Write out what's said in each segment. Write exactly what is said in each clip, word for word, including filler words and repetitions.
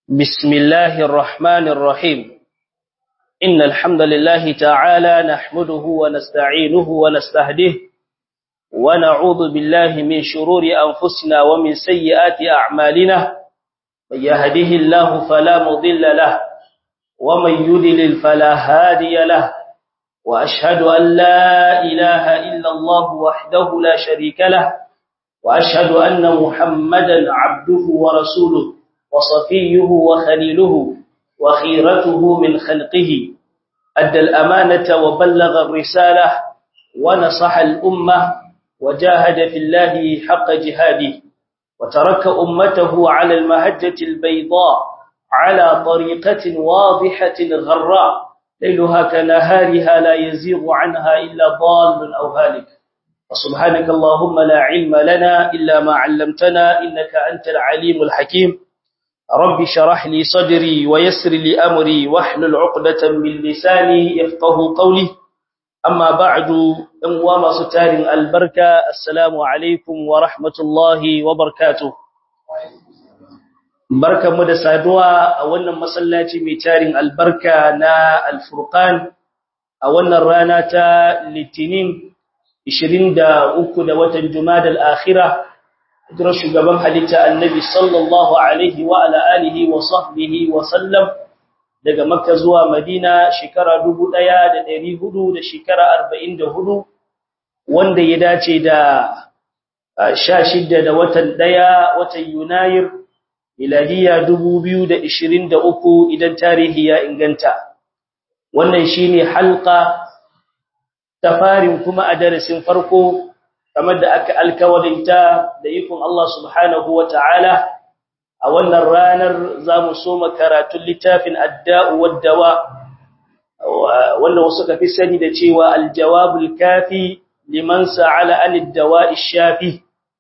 بسم الله الرحمن الرحيم إن الحمد لله تعالى نحمده ونستعينه ونستهديه ونعوذ بالله من شرور أنفسنا ومن سيئات أعمالنا من يهده الله فلا مضل له ومن يضلل فلا هادي له وأشهد أن لا إله إلا الله وحده لا شريك له وأشهد أن محمدا عبده ورسوله وصفيه وخليله وخيرته من خلقه أدى الأمانة وبلغ الرسالة ونصح الأمة وجاهد في الله حق جهاده وترك أمته على المهجة البيضاء على طريقة واضحة غراء ليلها كنهارها لا يزيغ عنها إلا ضال أو هالك وسبحانك اللهم لا علم لنا إلا ما علمتنا إنك أنت العليم الحكيم رب شرح لي صدري ويسر لي أمري واحلل عقدة من لساني يفقه قولي أما بعد أنوام ستار البركة السلام عليكم ورحمة الله وبركاته بركة مدى سادوا أولا مسلاتي ميتار البركة نا الفرقان أولا رانة للتنين عشرين دا أكو دا وطن جماد الآخرة hijirar shugaban halitta annabi sallallahu alaihi wa ala alihi wa sahbihi wa sallam daga makka zuwa madina shekara dubu ɗaya da ɗari hudu da shekara arba'in da hudu wanda ya dace da sha shida da watan ɗaya watan yunayir miladiya dubu biyu da ishirin da uku idan tarihi ya inganta wannan shine halqa ta farin kuma a darasin farko kamar da aka alkawarinta da ikon Allah subhanahu wa ta'ala a wannan ranar za mu soma karatun littafin adda'u waddawa wanda wasu ka fi sani da cewa aljawabul kafi liman sa'ala anid dawa'i shafi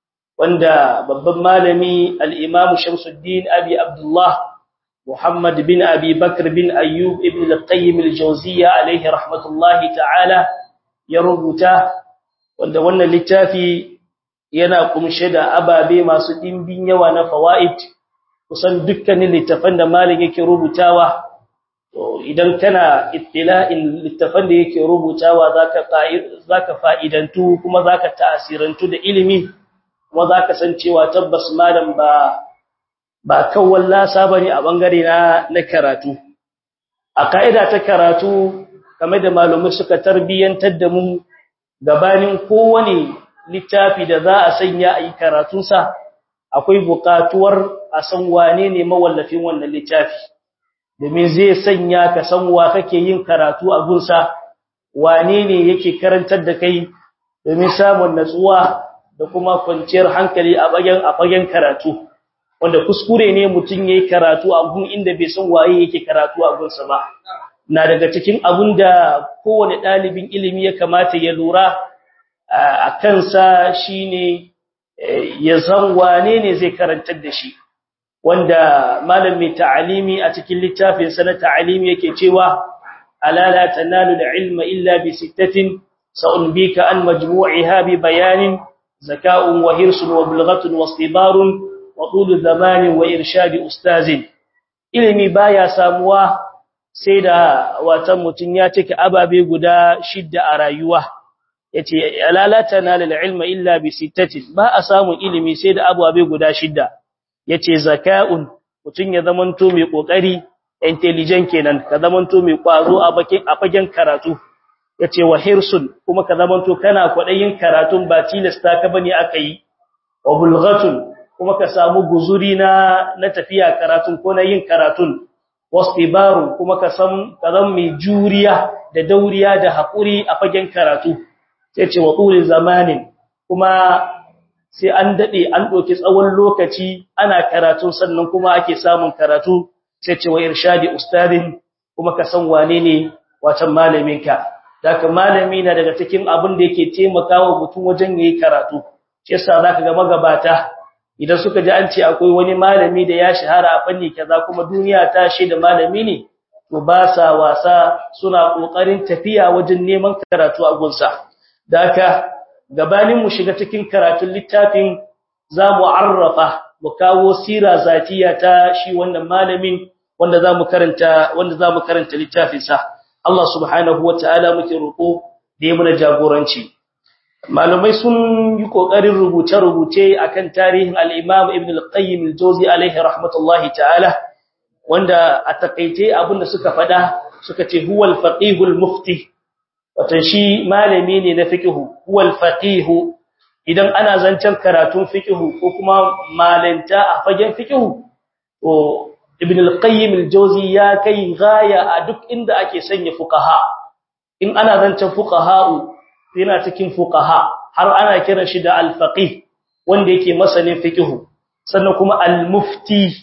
wanda babban malami al-imam Shamsuddin Abi Abdullah Muhammad bin Abi Bakr bin Ayyub ibn al-Qayyim al-Jawziyya alayhi rahmatullahi ta'ala ya rubuta wanda wannan littafi yana kumshe da ababe masu dimbin yawa na fawaid kusan dukkanin littafan da malam yake rubutawa to idan kana ittila'in littafan da yake rubutawa zaka zaka fa'idantu kuma zaka ta'asirantu da ilimi kuma zaka san cewa tabbas malam ba ba kawai lasa bane a bangare na na karatu a kaida ta karatu kamar da malumai suka tarbiyantar da mu gabanin kowane littafi da za a sanya a yi karatunsa akwai buƙatuwar a san wane ne mawallafin wannan littafi domin zai sanya ka san wa kake yin karatu a gunsa wane ne yake karantar da kai domin samun natsuwa da kuma kwanciyar hankali a bayan a bayan karatu wanda kuskure ne mutum yayi karatu a gun inda bai san waye yake karatu a gunsa ba na daga cikin abun da kowane ɗalibin ilimi ya kamata ya lura a kansa shine ya san wane ne zai karantar da shi wanda malam mai ta'alimi a cikin littafin sa na ta'alimi yake cewa ala la tanalu al-ilma illa bi sittatin sa'unbika an majmu'iha bi bayanin zaka'un wa hirsun wa bulghatun wa istibarun wa tul zamanin wa irshadi ustazin ilimi baya samuwa sai da watan mutun ya cike ababe guda shidda a rayuwa yace alalatana lil ilma illa bi sittatin ba a samu ilimi sai da ababe guda shidda yace zaka'un mutun ya zamanto mai kokari intelligent kenan ka zamanto mai kwazo a bakin a fagen karatu yace wa hirsun kuma ka zamanto kana kwadayin karatun ba tilasta ka bane akai wa bulghatun kuma ka samu guzuri na na tafiya karatun ko na yin karatun wastibaru kuma ka san kazan mai juriya da dauriya da hakuri a fagen karatu sai ce wa tulil zamanin kuma sai an dade an doki tsawon lokaci ana karatu sannan kuma ake samun karatu sai ce wa irshadi ustadin kuma ka san wane ne wacan malaminka daga malami na daga cikin abin da yake taimakawa mutum wajen yayi karatu shi yasa zaka ga magabata idan suka ji an ce akwai wani malami da ya shahara a fanni kaza kuma duniya ta shaida malami ne to ba sa wasa suna kokarin tafiya wajen neman karatu a gunsa daka gabanin mu shiga cikin karatun littafin za mu arrafa mu kawo sira zatiya ta shi wannan malamin wanda zamu karanta wanda zamu karanta littafin sa Allah subhanahu wataala muke roko da ya muna jagoranci malumai sun yi kokarin rubuce-rubuce akan tarihin al-Imam Ibn al-Qayyim al-Jawzi alaihi rahmatullahi ta'ala wanda a takeice abinda suka fada suka ce huwal faqihul mufti wato shi malami ne na fiqhu huwal faqihu idan ana zancen karatun fiqhu ko kuma malanta a fagen fiqhu to Ibn al-Qayyim al-Jawzi ya kai gaya a duk inda ake sanya fuqaha in ana zancen fuqaha yana cikin fuqaha har ana kiran shi da al-faqih wanda yake masanin fiqhu sannan kuma al-mufti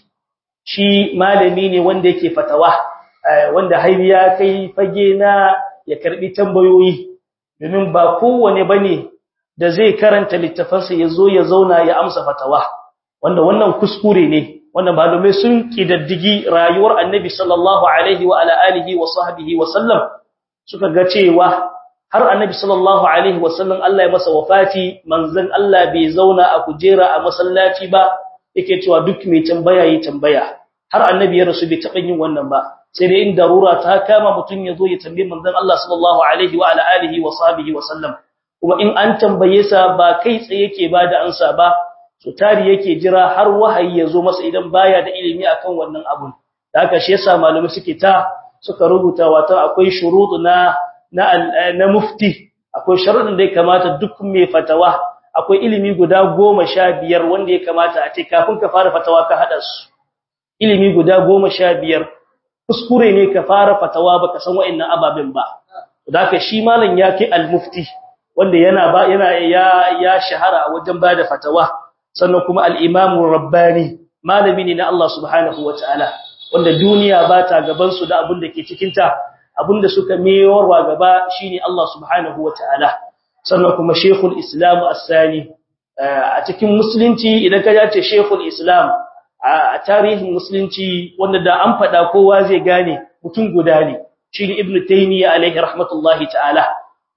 shi malami ne wanda yake fatawa wanda har ya kai fage na ya karbi tambayoyi domin ba kowane bane da zai karanta littafansa yazo ya zauna ya amsa fatawa wanda wannan kuskure ne wanda malume sun kidaddigi rayuwar annabi sallallahu alaihi wa ala alihi wa sahbihi wa sallam suka ga cewa har annabi sallallahu alaihi wa sallam Allah ya masa wafati manzon Allah bai zauna a kujera a masallaci ba yake cewa duk mai tambaya yi tambaya har annabi ya rasu bai taba yin wannan ba sai dai in darura ta kama mutun yazo ya tambaye manzon Allah sallallahu alaihi wa ala alihi wa sahbihi wa sallam kuma in an tambaye sa ba kai tsaye yake bada ansa ba to tari yake jira har wahayi yazo masa idan baya da ilimi akan wannan abun da haka shi yasa malumi suke ta suka rubuta wato akwai shuruɗu na na na mufti akwai sharuɗin da ya kamata duk mai fatawa akwai ilimi guda goma sha biyar wanda ya kamata a ce kafin ka fara fatawa ka hada su ilimi guda goma sha biyar kuskure ne ka fara fatawa baka san wa'annan ababen ba haka shi malam yake al-mufti wanda yana ba yana ya ya shahara wajen bada fatawa sannan kuma al-imam rabbani malami ne na Allah subhanahu wataala wanda duniya ba ta gaban su da abin da ke cikin ta abinda suka meyorwa gaba shine Allah subhanahu wataala sannan kuma shaykhul islam as-sani a cikin musulunci idan ka ce shaykhul islam a tarihin musulunci wanda da an fada kowa zai gane mutum guda ne shine ibnu taymiya alaihi rahmatullahi ta'ala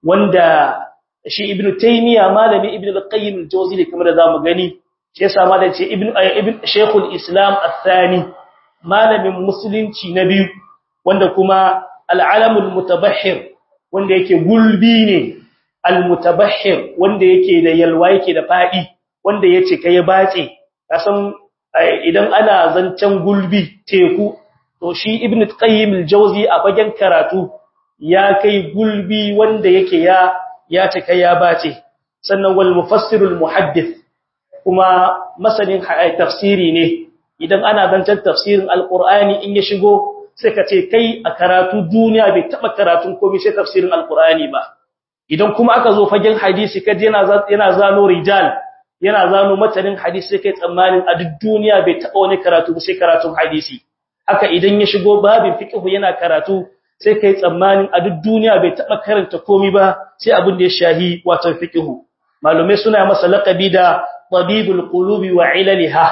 wanda shi ibnu taymiya malami ibnu al-qayyim al-jawzi ne kamar da zamu gani shi yasa malamin ce ibnu ibn shaykhul islam as-sani malamin musulunci na biyu wanda kuma al-alamul mutabahhir wanda yake gulbi ne al-mutabahhir wanda yake da yalwa yake da fadi wanda yace kai bace kasan idan ana zancen gulbi teku to shi ibn qayyim al-jawzi a fagen karatu ya kai gulbi wanda yake ya ya ce kai ya bace sannan wal mufassirul muhaddith kuma masanin tafsiri ne idan ana zancen tafsirin al-qur'ani in ya shigo sai ka ce kai a karatu duniya bai taba karatun komai sai tafsirin al-qur'ani ba idan kuma aka zo fagen hadisi kaje yana yana zano rijal yana zano matanin hadisi sai kai tsammanin a duk duniya bai taba wani karatu ba sai karatun hadisi haka idan ya shigo babin fiqh yana karatu sai kai tsammanin a duk duniya bai taba karanta komai ba sai abin da ya shahi wato fiqh malume suna masa laqabi da tabibul qulubi wa ilaliha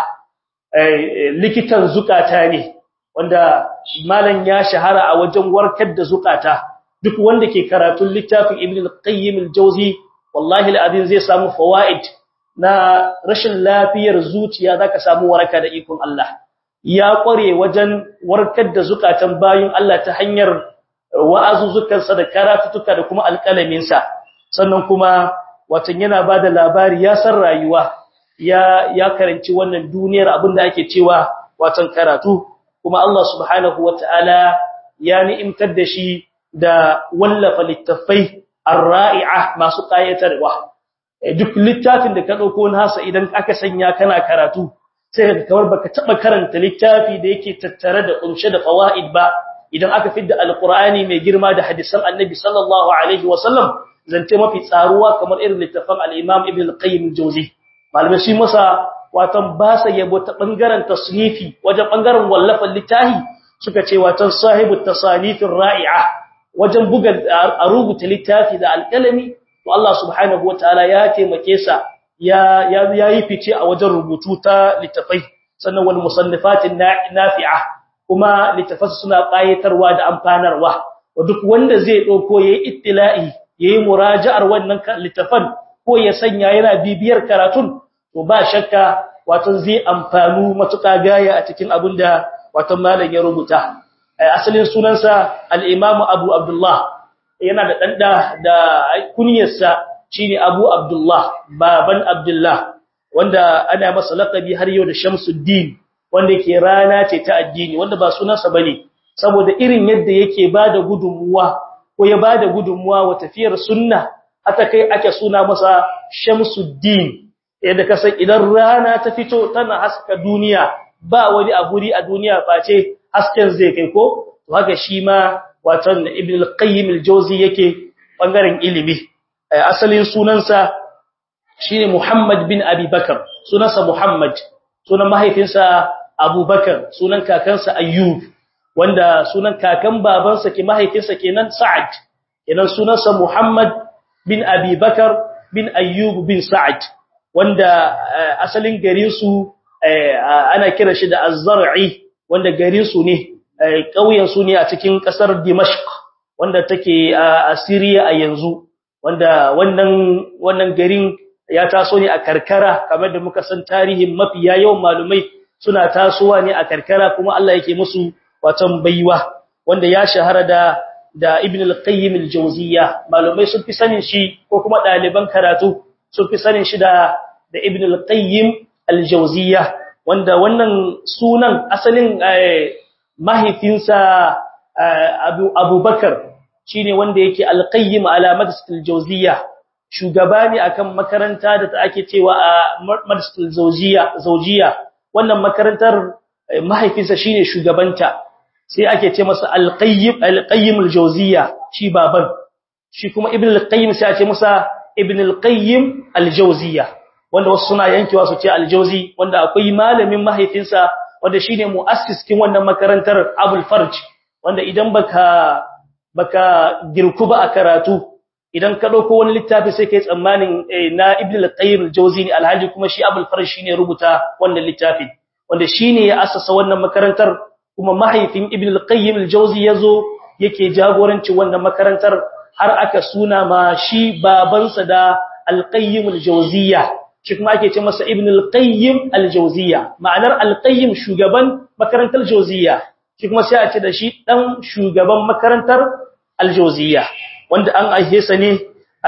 likitan zukata ne wanda malan ya shahara a wajen warkar da zukata duk wanda ke karatun littafin ibn al-qayyim al-jawzi wallahi al-azim zai samu fawaid na rashin lafiyar zuciya zaka samu waraka da ikon Allah ya kware wajen warkar da zukatan bayin Allah ta hanyar wa'azuzukansa da karatutuka da kuma alƙalaminsa sannan kuma watan yana bada labari ya san rayuwa ya ya karanci wannan duniyar abinda ake cewa watan karatu kuma Allah subhanahu wataala ya ni'imtar da shi da wallafa littafai ar-ra'i'a masu qayatarwa duk littafin da ka dauko nasa idan aka sanya kana karatu sai ka kawar baka taba karanta littafi da yake tattare da kunshe da fawaid ba idan aka fidda alqur'ani mai girma da hadisan annabi sallallahu alaihi wasallam zance mafi tsaruwa kamar irin littafin al-imam ibn al-qayyim al-jawzi malamai shi masa watan ba sa yabo ta bangaren tasnifi wajen bangaren wallafan littafi suka ce watan sahibut tasanifir ra'i'a wajen buga a rubuta littafi da alƙalami to Allah subhanahu wataala ya taimake sa ya yayi fice a wajen rubutu ta littafai sannan wal musannifatin nafi'a kuma littafai suna qayatarwa da amfanarwa duk wanda zai dauko yayi ittila'i yayi muraja'ar wannan littafan ko ya sanya yana bibiyar karatun to ba shakka wato zai amfanu matuƙa gaya a cikin abinda wato malam ya rubuta. Asalin sunansa al-Imam Abu Abdullah, yana da danda da kunyarsa shine Abu Abdullah, baban Abdullah, wanda ana masa laqabi har yau da Shamsuddin, wanda yake rana ce ta addini, wanda ba sunansa bane, saboda irin yadda yake bada gudunmuwa ko ya bada gudunmuwa wa tafiyar sunna, hata kai ake suna masa Shamsuddin. Yadda kasan idan rana ta fito tana haska duniya, ba wani aburi a duniya face hasken zai kai ko, to haka shi ma watan Ibn al-Qayyim al-Jawzi yake bangaren ilimi. Asalin sunansa shine Muhammad bin Abi Bakar, sunansa Muhammad, sunan mahaifinsa Abu Bakar, sunan kakansa Ayyub, wanda sunan kakan babansa ke mahaifinsa kenan Sa'ad, kenan sunansa Muhammad bin Abi Bakar bin Ayyub bin Sa'ad, wanda asalin garin su ana kira shi da Az-Zar'i, wanda garin su ne, ƙauyen su ne a cikin ƙasar Dimashq, wanda take a Syria a yanzu, wanda wannan wannan garin ya taso ne a karkara, kamar da muka san tarihin mafiya yawan malumai suna tasowa ne a karkara, kuma Allah yake musu watan baiwa, wanda ya shahara da da Ibn al-Qayyim al-Jawziyya. Malumai sun fi sanin shi, ko kuma ɗaliban karatu sun fi sanin shi da da Ibn al-Qayyim al-Jawziyya, wanda wannan sunan asalin mahaifinsa Abu Abubakar shine wanda yake al-Qayyim ala Madrasatul Jawziyya, shugaba ne akan makaranta da ta ake cewa a Madrasatul Zawjiyya Zawjiyya. Wannan makarantar mahaifinsa shine shugabanta, sai ake ce masa al-Qayyim al-Qayyim al-Jawziyya, shi baban. Shi kuma Ibn al-Qayyim sai a ce masa Ibn al-Qayyim al-Jawziyya, wanda wasu suna yankewa su ce al-Jawzi, wanda akwai malamin mahaifinsa wanda shine muassis kin wannan makarantar Abul Farj, wanda idan baka baka girku ba a karatu, idan ka dauko wani littafi sai kai tsammanin na Ibn al-Qayyim al-Jawzi ne, alhaji kuma shi Abul Farj shine rubuta wannan littafin, wanda shine ya assasa wannan makarantar, kuma mahaifin Ibn al-Qayyim al-Jawzi yazo yake jagoranci wannan makarantar, har aka suna ma shi babansa da al-Qayyim al-Jawziyya, shi kuma ake ce masa Ibn al-Qayyim al-Jawziyya. Ma'anar al-Qayyim shugaban makarantar Jawziyya, shi kuma sai a ce da shi dan shugaban makarantar al-Jawziyya, wanda an aihe sa ne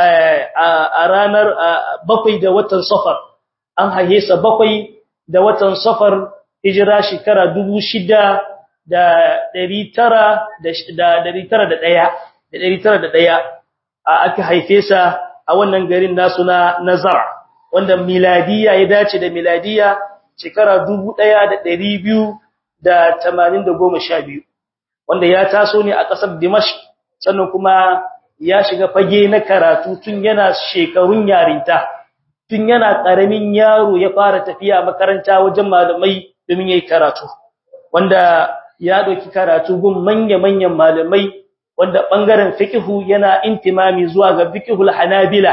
a ranar bakwai da watan Safar. An aihe sa bakwai da watan Safar, hijira shekara dubu shida da ɗari tara da ɗari tara da ɗaya da ɗari tara da ɗaya aka haife sa a wannan garin nasu na Nazar, wanda miladiya ya dace da miladiya shekara dubu ɗaya da ɗari biyu da tamanin da goma sha biyu, wanda ya taso ne a ƙasar Dimashq, sannan kuma ya shiga fage na karatu tun yana shekarun yarinta, tun yana ƙaramin yaro ya fara tafiya makaranta wajen malamai domin yayi karatu, wanda ya ɗauki karatu gun manya-manyan malamai, wanda ɓangaren fiqhu yana intimami zuwa ga fiqhul Hanabila.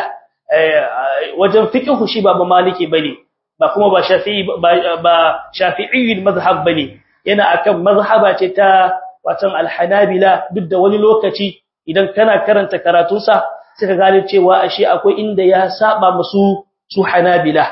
Wajen fiqhu shi ba maliki bane, ba kuma ba shafi'i ba shafi'i mazhab bane, yana akan mazhaba ce ta watan al-Hanabila. Duk da wani lokaci idan kana karanta karatunsa sai ka gane cewa ashe akwai inda ya saba musu su Hanabila.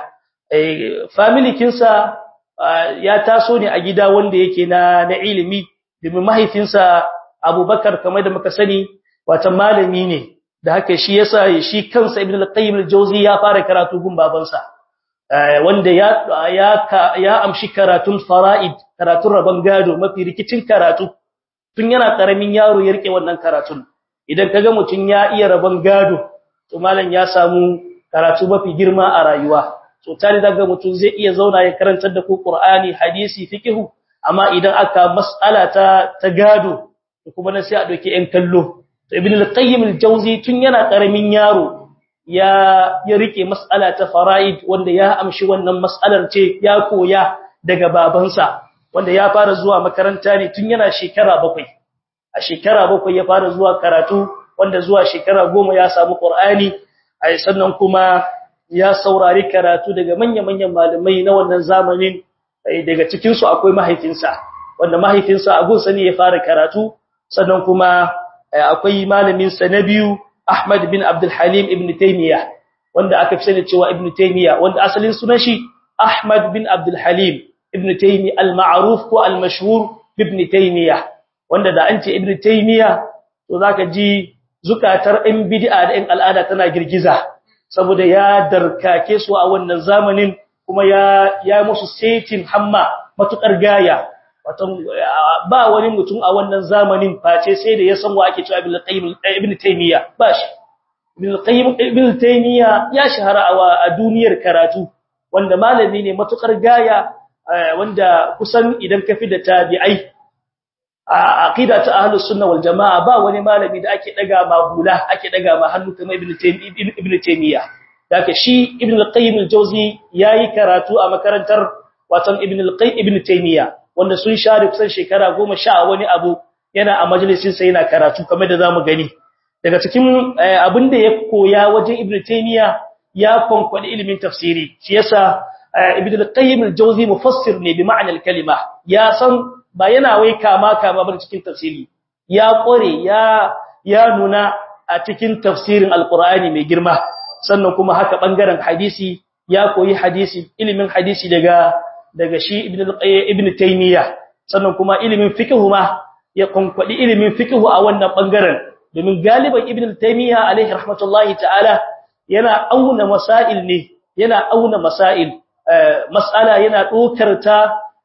Family kinsa ya taso ne a gida wanda yake na na ilimi, domin mahaifinsa Abubakar kamar da muka sani watan malami ne, da haka shi yasa shi kansa Ibn al-Qayyim al-Jawzi ya fara karatu gun babansa, wanda ya ya ya amshi karatun fara'id, karatun rabon gado, mafi rikicin karatu. Tun yana karamin yaro ya rike wannan karatun. Idan kaga mutun ya iya rabon gado, to malam ya samu karatu mafi girma a rayuwa. So tare daga mutun zai iya zauna ya karantar da ku Qur'ani, hadisi, fiqh, amma idan aka mas'ala ta ta gado, kuma na sai a doke ɗan kallo. Ibn al-Qayyim al-Jawzi tun yana karamin yaro ya ya rike mas'ala ta fara'id, wanda ya amshi wannan mas'alar ce ya koya daga babansa, wanda ya fara zuwa makaranta ne tun yana shekara bakwai. A shekara bakwai ya fara zuwa karatu, wanda zuwa shekara goma ya samu Qur'ani, ai sannan kuma ya saurari karatu daga manyan-manyan malamai na wannan zamanin. Daga cikin su akwai mahaifinsa, wanda mahaifinsa a gunsa ne ya fara karatu, sannan kuma akwai malamin sa na biyu Ahmad bin Abdul Halim ibn Taymiyyah, wanda aka fi sani cewa Ibn Taymiyyah, wanda asalin sunan shi Ahmad bin Abdul Halim ibn Taymiyyah al-ma'ruf ko al-mashhur ibn Taymiyyah wanda da an ce ibn Taymiyyah to zaka ji zukatar ɗan bid'a da ɗan al'ada tana girgiza saboda ya darkake su a wannan zamanin kuma ya ya musu setin hamma matukar gaya wato ba wani mutum a wannan zamanin face sai da ya san wa ake cewa ibn qayyim ibn Taymiyyah ba shi ibn qayyim ibn Taymiyyah ya shahara a duniyar karatu wanda malami ne matukar gaya wanda kusan idan ka fi da tabi'ai a aqida ta ahlus sunna wal jamaa ba wani malami da ake daga ma hula ake daga ma hannu kamar ibn Taymiyyah ibn Taymiyyah daga shi ibn al-qayyim al-jawzi yayi karatu a makarantar watan ibn al-qayyim ibn Taymiyyah wanda sun share kusan shekara goma sha wani abu yana a majalisin sa yana karatu kamar da zamu gani daga cikin abinda ya koya wajen ibn Taymiyyah ya konkwadi ilimin tafsiri shi yasa ibn al-qayyim al-jawzi mufassir ne bi ma'anar kalima ya san ba yana wai kama kama ba cikin tafsiri ya kore ya ya nuna a cikin tafsirin alqur'ani mai girma sannan kuma haka bangaren hadisi ya koyi hadisi ilimin hadisi daga daga shi ibn ibn Taymiyyah sannan kuma ilimin fiqh ma ya konkwadi ilimin fiqh a wannan bangaren domin galiban ibn Taymiyyah alaihi rahmatullahi ta'ala yana auna masail ne yana auna masail mas'ala yana dokar ta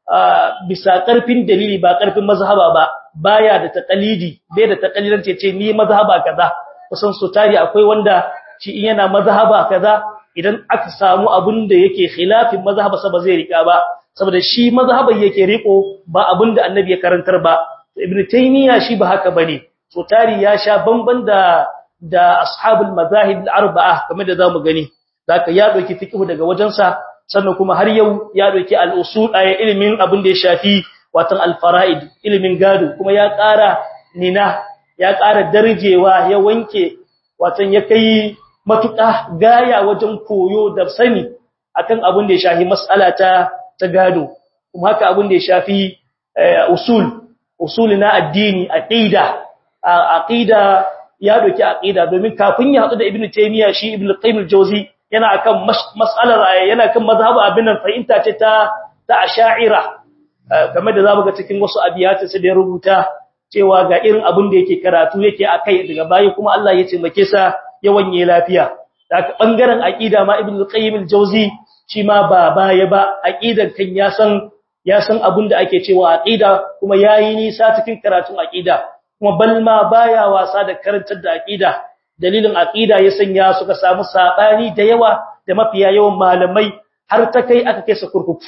bisa karfin dalili ba karfin mazhaba ba baya da taqalidi bai da taqalidan ce ni mazhaba kaza kusan su tari akwai wanda shi yana mazhaba kaza idan aka samu abin da yake khilafin mazhaba sa ba zai rika ba saboda shi mazhaban yake riko ba abin da annabi ya karantar ba ibn Taymiyyah shi ba haka bane so tari ya sha bamban da da ashabul mazahib al-arba'a kamar da zamu gani zaka ya doki fiqh daga wajensa sannan kuma har yau ya doki al-usul ay ilimin abin da ya shafi watan al-fara'id ilimin gado kuma ya ƙara nina ya ƙara darjewa ya wanke watan ya kai matuƙa gaya wajen koyo da sani akan abin da ya shafi mas'ala ta ta gado kuma haka abin da ya shafi usul usul na addini aqida aqida ya doki aqida domin kafin ya hadu da ibnu Taymiyyah shi ibnu qayyim al-jawzi yana akan mas'alar yana kan mazhabu abin nan fahimta ce ta ta ash'ira kamar da zamu ga cikin wasu abiyata sai da rubuta cewa ga irin abin da yake karatu yake akai daga bayi kuma Allah ya taimake sa ya wanye lafiya daga bangaren aqida ma ibnu qayyim al-jawzi shi ma ba baya ba aqidan kan ya san ya san abin da ake cewa aqida kuma yayi nisa cikin karatun aqida kuma balma baya wasa da karantar da aqida dalilin aqida ya sanya suka samu sabani da yawa da mafiya yawan malamai har ta kai aka kai su kurkuku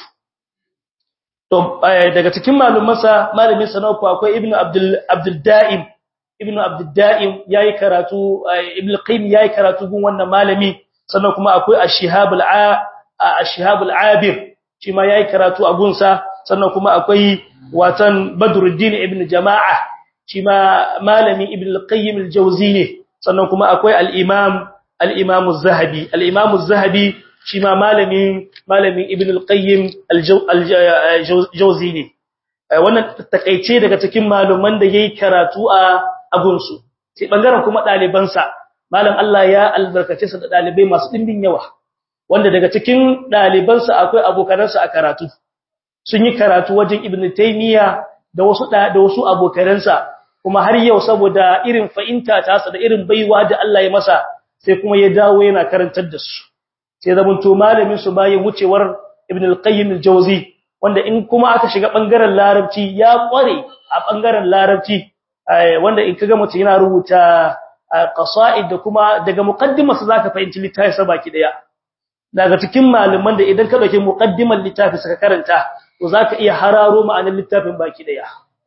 to daga cikin malumansa malamin sa nawa akwai ibnu abdul abdul daim ibnu abdul daim yayi karatu ibnu qayyim yayi karatu gun wannan malami sannan kuma akwai ash-shihab al-a ash-shihab al-abir shi ma yayi karatu a gunsa sannan kuma akwai watan badruddin ibnu jama'a shi ma malami ibnu qayyim al-jawzi ne sannan kuma akwai al-imam al-imam az-zahabi al-imam az-zahabi shi ma malamin malamin ibn al-qayyim al-jawzi ne wannan takeice daga cikin maluman da yayi karatu a agunsu sai bangaren kuma daliban sa malam Allah ya albarkace sa da dalibai masu dimbin yawa wanda daga cikin daliban sa akwai abokan sa a karatu sun yi karatu wajen ibn Taymiyyah da wasu da wasu abokan sa kuma har yau saboda irin fa'inta ta sa da irin baiwa da Allah ya masa sai kuma ya dawo yana karantar da su sai zaman to malamin su bayan wucewar ibn al-qayyim al-jawzi wanda in kuma aka shiga bangaren larabci ya kware a bangaren larabci wanda in kaga mutum yana rubuta qasaid da kuma daga muqaddimar sa zaka fahimci littafin sa baki daya daga cikin malaman da idan ka dauke muqaddimar littafin sa ka karanta to zaka iya hararo ma'anar littafin baki daya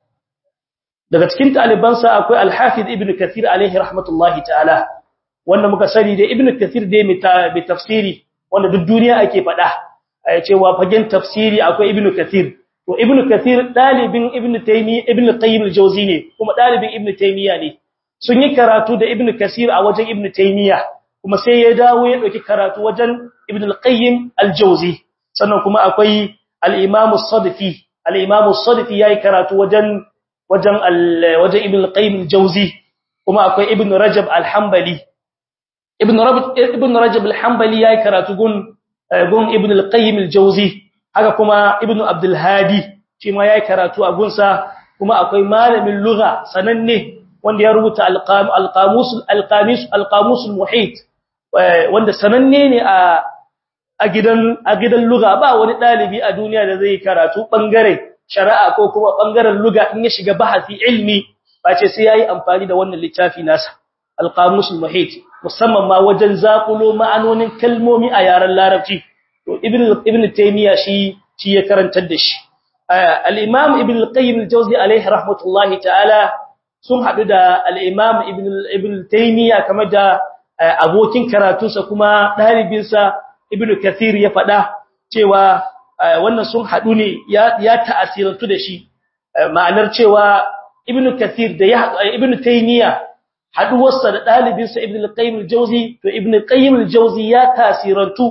daga cikin taliban sa akwai al-hafiz ibn kathir alayhi rahmatullahi ta'ala wanda muka sani da ibn kathir dai bi tafsiri wanda duk duniya ake fada cewa fagen tafsiri akwai ibn kathir to ibn kathir dalibin ibn taymi ibn qayyim al-jawzi ne kuma dalibin ibn taymiya ne sun yi karatu da ibn kathir a wajen ibn taymiya kuma sai ya dawo ya dauki karatu wajen ibn al-qayyim al-jawzi sannan kuma akwai al-imam as-sadfi al-imam as-sadfi yayi karatu wajen wajen wajen ibn al-qayyim al-jawzi kuma akwai ibn rajab al-hanbali ibn rajab ibn rajab al-hanbali yayi karatu gun gun ibn al-qayyim al-jawzi haka kuma ibn abdul hadi shi ma yayi karatu a gunsa kuma akwai malamin lugha sananne wanda ya rubuta al-qamus al-qamis al-qamus al-muhit wanda sananne ne a a gidan a gidan lugha ba wani dalibi a duniya da zai karatu bangare shari'a ko kuma bangaren lugha in ya shiga bahasi ilmi ba ce sai yayi amfani da wannan littafi nasa al-qamus al-muhit musamman ma wajen zakulo ma'anonin kalmomi a yaren larabci to ibn ibn taymiya shi shi ya karantar da shi al-imam ibn al-qayyim al-jawzi alayhi rahmatullahi ta'ala sun hadu da al-imam ibn ibn taymiya kamar da abokin karatunsa kuma dalibinsa ibn kathir ya fada cewa wannan sun hadu ne ya ya ta'asirantu da shi ma'anar cewa ibn kathir da ya ibn taymiya haduwarsa da dalibinsa ibn al-qayyim al-jawzi to ibn al-qayyim al-jawzi ya tasirantu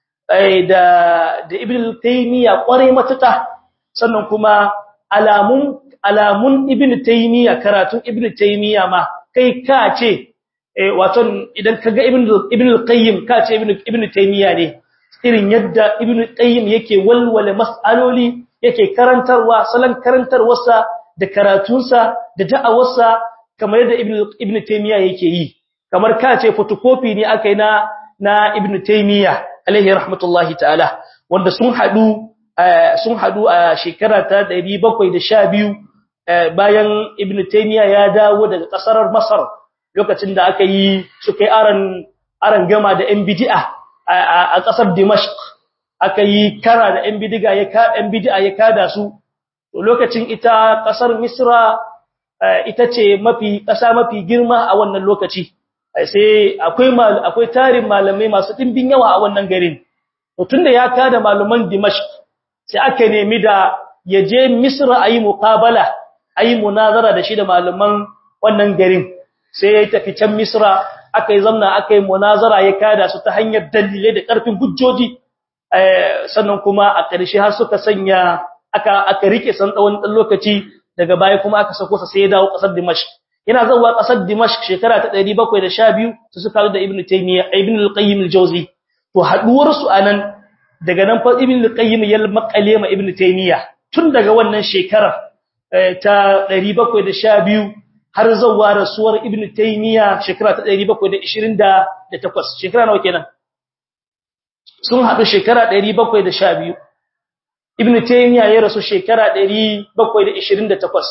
da da ibn al-taymiya kware matuka sannan kuma alamun alamun ibn taymiya karatun ibn taymiya ma kai ka ce wato idan kaga ibn ibn al-qayyim ka ce ibn ibn taymiya ne irin yadda ibn qayyim yake walwala mas'aloli yake karantarwa salan karantarwarsa da karatunsa da da'awarsa kamar yadda ibn ibn taymiya yake yi kamar ka ce photocopy ne akai na na ibn taymiya alaihi rahmatullahi ta'ala wanda sun hadu sun hadu a shekara ta ɗari bakwai da sha biyu bayan ibn taymiya ya dawo daga kasar masar lokacin da aka yi suka yi aran aran gama da yan bid'a a kasar dimashq aka yi kara da yan bid'a ya ka yan bid'a ya kada su lokacin ita kasar misra ita ce mafi kasa mafi girma a wannan lokaci sai akwai akwai tarin malamai masu dimbin yawa a wannan garin to tunda ya kada malaman dimashq sai aka nemi da yaje misra ayi muqabala ayi munazara da shi da malaman wannan garin sai ya tafi can misra akai zamna akai munazara ya kada su ta hanyar dalilai da karfin hujjoji sannan kuma a ƙarshe har suka sanya aka aka rike san tsawon dan lokaci daga baya kuma aka sako sa sai ya dawo kasar Dimashq yana zuwa kasar Dimashq shekara ta ɗari bakwai da sha biyu su suka da Ibn Taymiyyah Ibn al-Qayyim al-Jawzi to haduwar su anan daga nan fa Ibn al-Qayyim ya makale ma Ibn Taymiyyah tun daga wannan shekarar ta ɗari bakwai da sha biyu har zuwa rasuwar Ibn Taymiyyah shekara ta ɗari bakwai da ishirin da takwas shekara nawa kenan sun haɗu shekara ɗari bakwai da sha biyu Ibn Taymiyyah ya rasu shekara ɗari bakwai da ishirin da takwas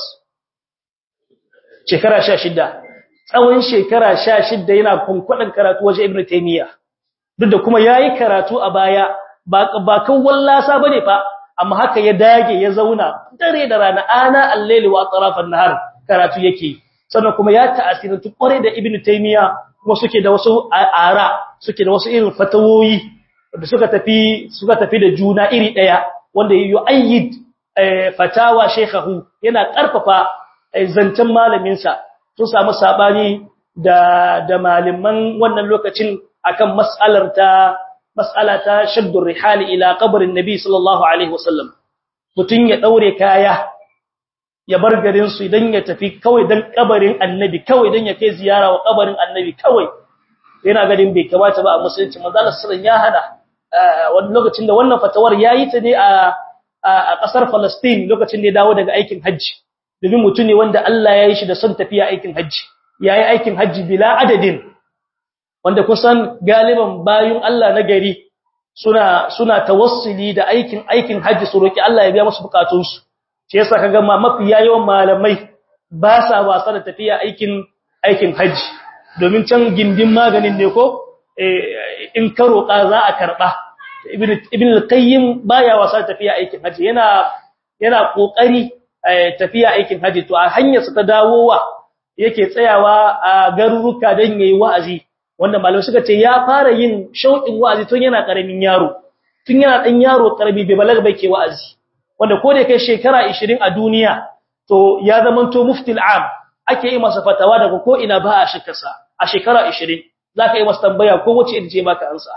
shekara sha shida tsawon shekara sha shida yana kunkudan karatu waje Ibn Taymiyyah duk da kuma yayi karatu a baya ba ba kan wallasa bane fa amma haka ya dage ya zauna dare da rana ana al-layli wa atrafan nahar karatu yake sannan kuma ya ta'asirantu kware da Ibn Taymiyyah kuma suke da wasu ara suke da wasu irin fatawoyi da suka tafi suka tafi da juna iri daya wanda yayi ayyid fatawa shaykhahu yana karfafa zancen malamin sa sun samu sabani da da malaman wannan lokacin akan mas'alar ta mas'alata shaddur rihal ila qabrin nabi sallallahu alaihi wasallam mutun ya daure kaya ya bar garin su idan ya tafi kawai dan kabarin annabi kawai dan ya kai ziyara wa kabarin annabi kawai yana gadin bai kamata ba a musulunci manzo Allah sallallahu alaihi wasallam ya hada wannan lokacin da wannan fatawar yayi ta ne a a kasar Palestine lokacin da ya dawo daga aikin haji domin mutum ne wanda Allah ya yi shi da son tafiya aikin haji yayi aikin haji bila adadin wanda kusan galiban bayun Allah na gari suna suna tawassuli da aikin aikin haji su roki Allah ya biya musu bukatunsu shi yasa kaga ma mafi yawan malamai ba sa wasa da tafiya aikin aikin haji domin can gindin maganin ne ko in ka roƙa za a karba ibn al-qayyim baya wasa tafiya aikin haji yana yana kokari tafiya aikin haji to a hanyar sa ta dawowa yake tsayawa a garuruka dan yayi wa'azi wanda malamai suka ce ya fara yin shauƙin wa'azi tun yana karamin yaro tun yana dan yaro karami bai balaga bai ke wa'azi wanda ko da kai shekara ishirin a duniya to ya zamanto muftil am ake yi masa fatawa daga ko ina ba a shikarsa a shekara ishirin zaka yi masa tambaya ko wace inje baka ansa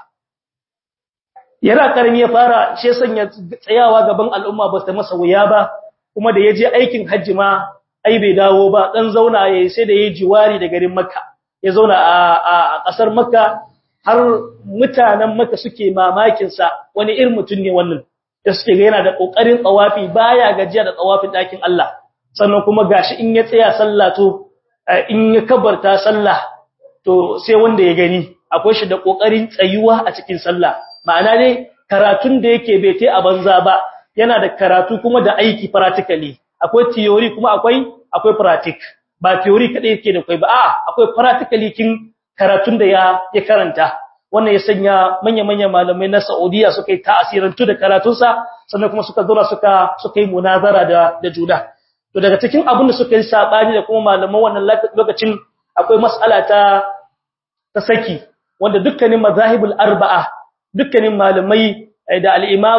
yana karami ya fara she sanya tsayawa gaban al'umma ba ta masa wuya ba kuma da yaje aikin hajji ma ai bai dawo ba dan zauna yayi sai da yayi jiwari da garin Makka ya zauna a a kasar Makka har mutanen Makka suke mamakin sa wani irin mutun ne wannan da suke ga yana da kokarin tsawafi baya gajiya da tsawafin dakin Allah sannan kuma gashi in ya tsaya sallah to in ya kabarta sallah to sai wanda ya gani akwai shi da kokarin tsayuwa a cikin sallah ma'ana ne karatun da yake bai tai a banza ba yana da karatu kuma da aiki practically akwai theory kuma akwai akwai practice ba theory kadai yake da kai ba a akwai practically kin karatun da ya ya karanta wannan ya sanya manya-manyan malamai na Saudiya suka yi ta'asirantu da karatunsa sannan kuma suka zura suka suka yi munazara da da juna to daga cikin abin da suka yi sabani da kuma malaman wannan lokacin akwai mas'ala ta ta saki wanda dukkanin mazahibul arba'a dukkanin malamai da al-Imam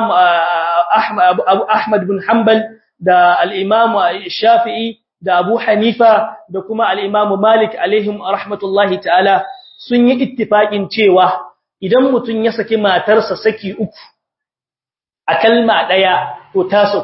Ahmad Ahmad bin Hanbal da al-Imam Shafi'i da Abu Hanifa da kuma al-Imam Malik alaihim rahmatullahi ta'ala sun yi ittifaqin cewa idan mutun ya saki matarsa saki uku a kalma daya to tasu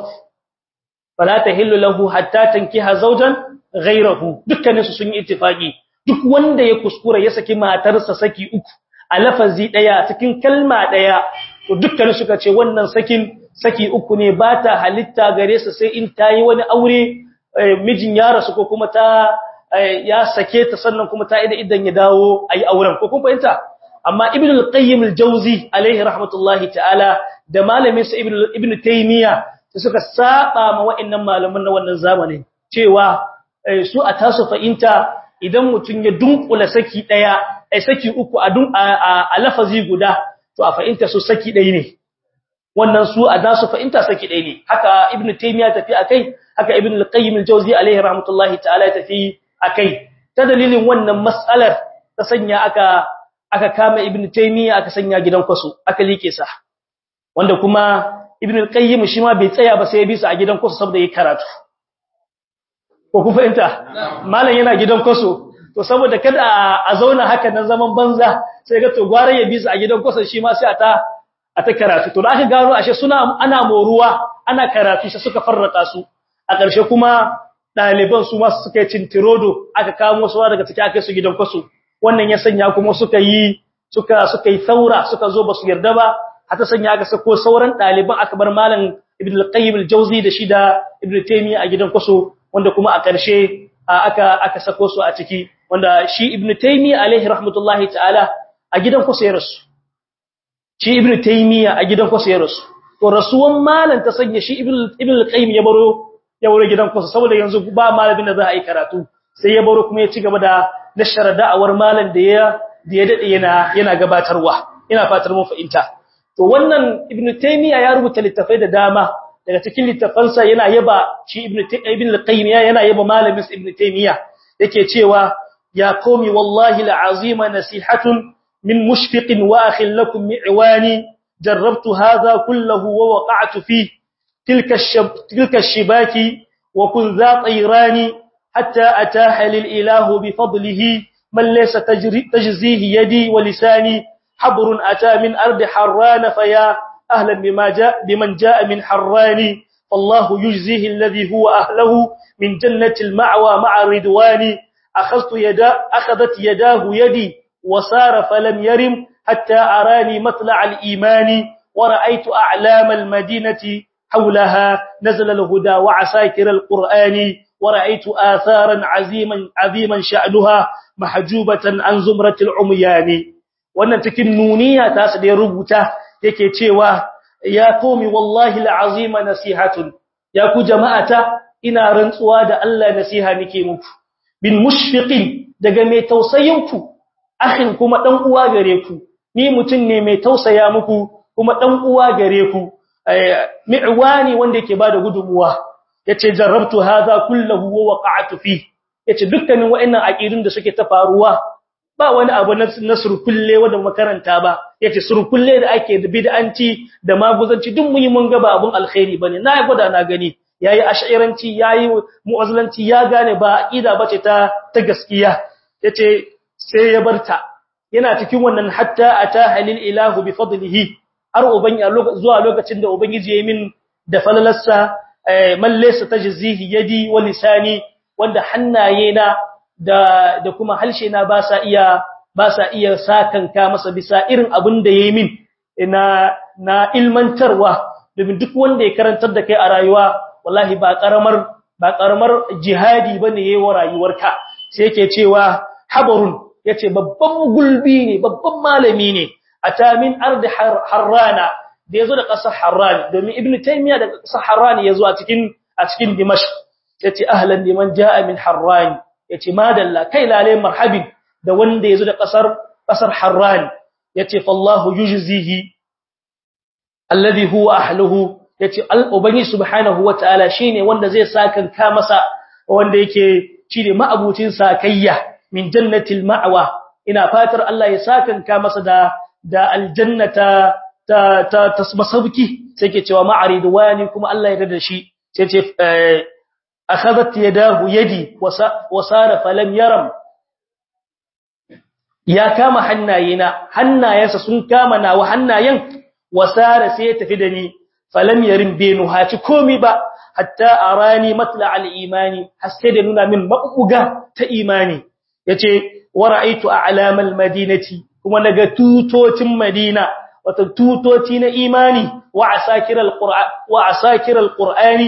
fala tahillu lahu hatta tankiha zawjan ghayrahu dukkanin su sun yi ittifaqi duk wanda ya kuskura ya saki matarsa saki uku a lafazi daya cikin kalma daya to dukkanin suka ce wannan sakin saki uku ne ba ta halitta gare su sai in tayi wani aure mijin ya rasu ko kuma ta ya sake ta sannan kuma ta ida idan ya dawo ayi auren ko kun fahimta amma ibn al-qayyim al-jawzi alaihi rahmatullahi ta'ala da malamin sa ibn ibn taymiya suka saba ma wa'annan malaman na wannan zamanin cewa su a tasu fa'inta idan mutun ya dunkula saki daya ai saki uku a dun a lafazi guda to a fa'inta su saki dai ne wannan su a dasu fa'inta saki dai ne haka ibn taymiya tafi akai haka ibn al-qayyim al-jawzi alaihi rahmatullahi ta'ala tafi akai ta dalilin wannan mas'alar ta sanya aka aka kama ibn taymiya aka sanya gidan kwaso aka like sa wanda kuma ibn al-qayyim shi ma bai tsaya ba sai ya bi su a gidan kwaso saboda yake karatu ko ku fahimta malam yana gidan kwaso to saboda kada a zauna haka nan zaman banza sai ga to gware ya bi su a gidan kwaso shi ma sai a ta a ta karatu to da aka gano ashe suna ana moruwa ana karatu sai suka farraka su a ƙarshe kuma daliban su ma suka yi cintirodo aka kamo su daga take aka su gidan kwaso wannan ya sanya kuma suka yi suka suka yi saura suka zo basu yarda ba hata sanya aka sako sauran daliban aka bar malam ibn al-qayyim al-jawzi da shi da ibn taymiya a gidan kwaso wanda kuma a ƙarshe aka aka sako su a ciki wanda shi ibn taymiya alaihi rahmatullahi ta'ala a gidan kwaso ya rasu shi ibn taymiya a gidan kwaso ya rasu to rasuwan malam ta sanya shi ibn ibn al-qayyim ya baro ya baro gidan kwaso saboda yanzu ba malamin da za a yi karatu sai ya baro kuma ya ci gaba da nashara da'awar malam da ya da ya dade yana yana gabatarwa ina fatar mun fahimta to wannan ibn taymiya ya rubuta littafai da dama daga cikin littafansa yana yaba shi ibn ibn al-qayyim yana yaba malamin ibn taymiya yake cewa ya qawmi wallahi al'azima nasihatun min mushfiqin wa akhil lakum mi'wani jarrabtu hadha kullahu wa waqa'tu fi tilka tilka ash-shibaki wa kun za tayrani حتى أتاح للإله بفضله من ليس تجزيه يدي ولساني حبر أتى من أرض حران فيا أهلا بما جاء بمن جاء من حران فالله يجزيه الذي هو أهله من جنة المعوى مع الرضوان أخذت يدا أخذت يداه يدي وسار فلم يرم حتى أراني مطلع الإيمان ورأيت أعلام المدينة حولها نزل الهدى وعساكر القرآن ورأيت آثارا عظيما عظيما شأنها محجوبة عن زمرة العميان wannan cikin nuniya ta su da rubuta yake cewa ya komi wallahi alazima nasihatun ya ku jama'ata ina rantsuwa da Allah nasiha nake muku bin mushfiqin daga mai tausayin ku akhin kuma dan uwa gare ku ni mutun ne mai tausaya muku kuma dan uwa gare ku mi'wani wanda yake bada gudunmuwa yace jarrabtu hadha kullahu wa waqa'tu fi yace dukkanin wa'annan aqidun da suke ta faruwa ba wani abu na surkulle wanda makaranta ba yace surkulle da ake da bid'anci da maguzanci duk mun yi mun ga ba abun alkhairi bane na gwada na gani yayi ash'iranci yayi mu'azzilanci ya gane ba aqida bace ta ta gaskiya yace sai ya barta yana cikin wannan hatta ata halil ilahu bi fadlihi har uban zuwa lokacin da ubangiji yayi min da falalarsa man laysa tajzihi yadi wa lisani wanda hannaye na da da kuma halshe na ba sa iya ba sa iya sakanka masa bisa irin abin da yayi min ina na ilmantarwa domin duk wanda ya karantar da kai a rayuwa wallahi ba karamar ba karamar jihadi bane yayi wa rayuwarka sai yake cewa habarun yace babban gulbi ne babban malami ne ata min ardi harrana da yazo da kasar harran domin ibnu taymiya da kasar harran yazo a cikin a cikin dimashq yace ahlan liman jaa min harran yace madalla kai lalai marhabin da wanda yazo da kasar kasar harran yace fallahu yujzihi alladhi huwa ahluhu yace al-ubani subhanahu wataala shine wanda zai sakan ka masa wanda yake shine ma'abucin sakayya min jannatil ma'wa ina fatar Allah ya sakan ka masa da da aljannata ta ta tasbasabki sai ke cewa ma'ridwani kuma Allah ya yarda da shi sai ce akhadhat yadahu yadi wa sara falam yaram ya kama hannayena hannayensa sun kama nawa hannayen wasara sai ya tafi da ni falam yarim benu haci komi ba hatta arani matla al-imani haske da nuna min mabuga ta imani yace wa ra'aytu a'lamal madinati kuma naga tutocin madina wato tutoci na imani wa asakiral qur'an wa asakiral qur'ani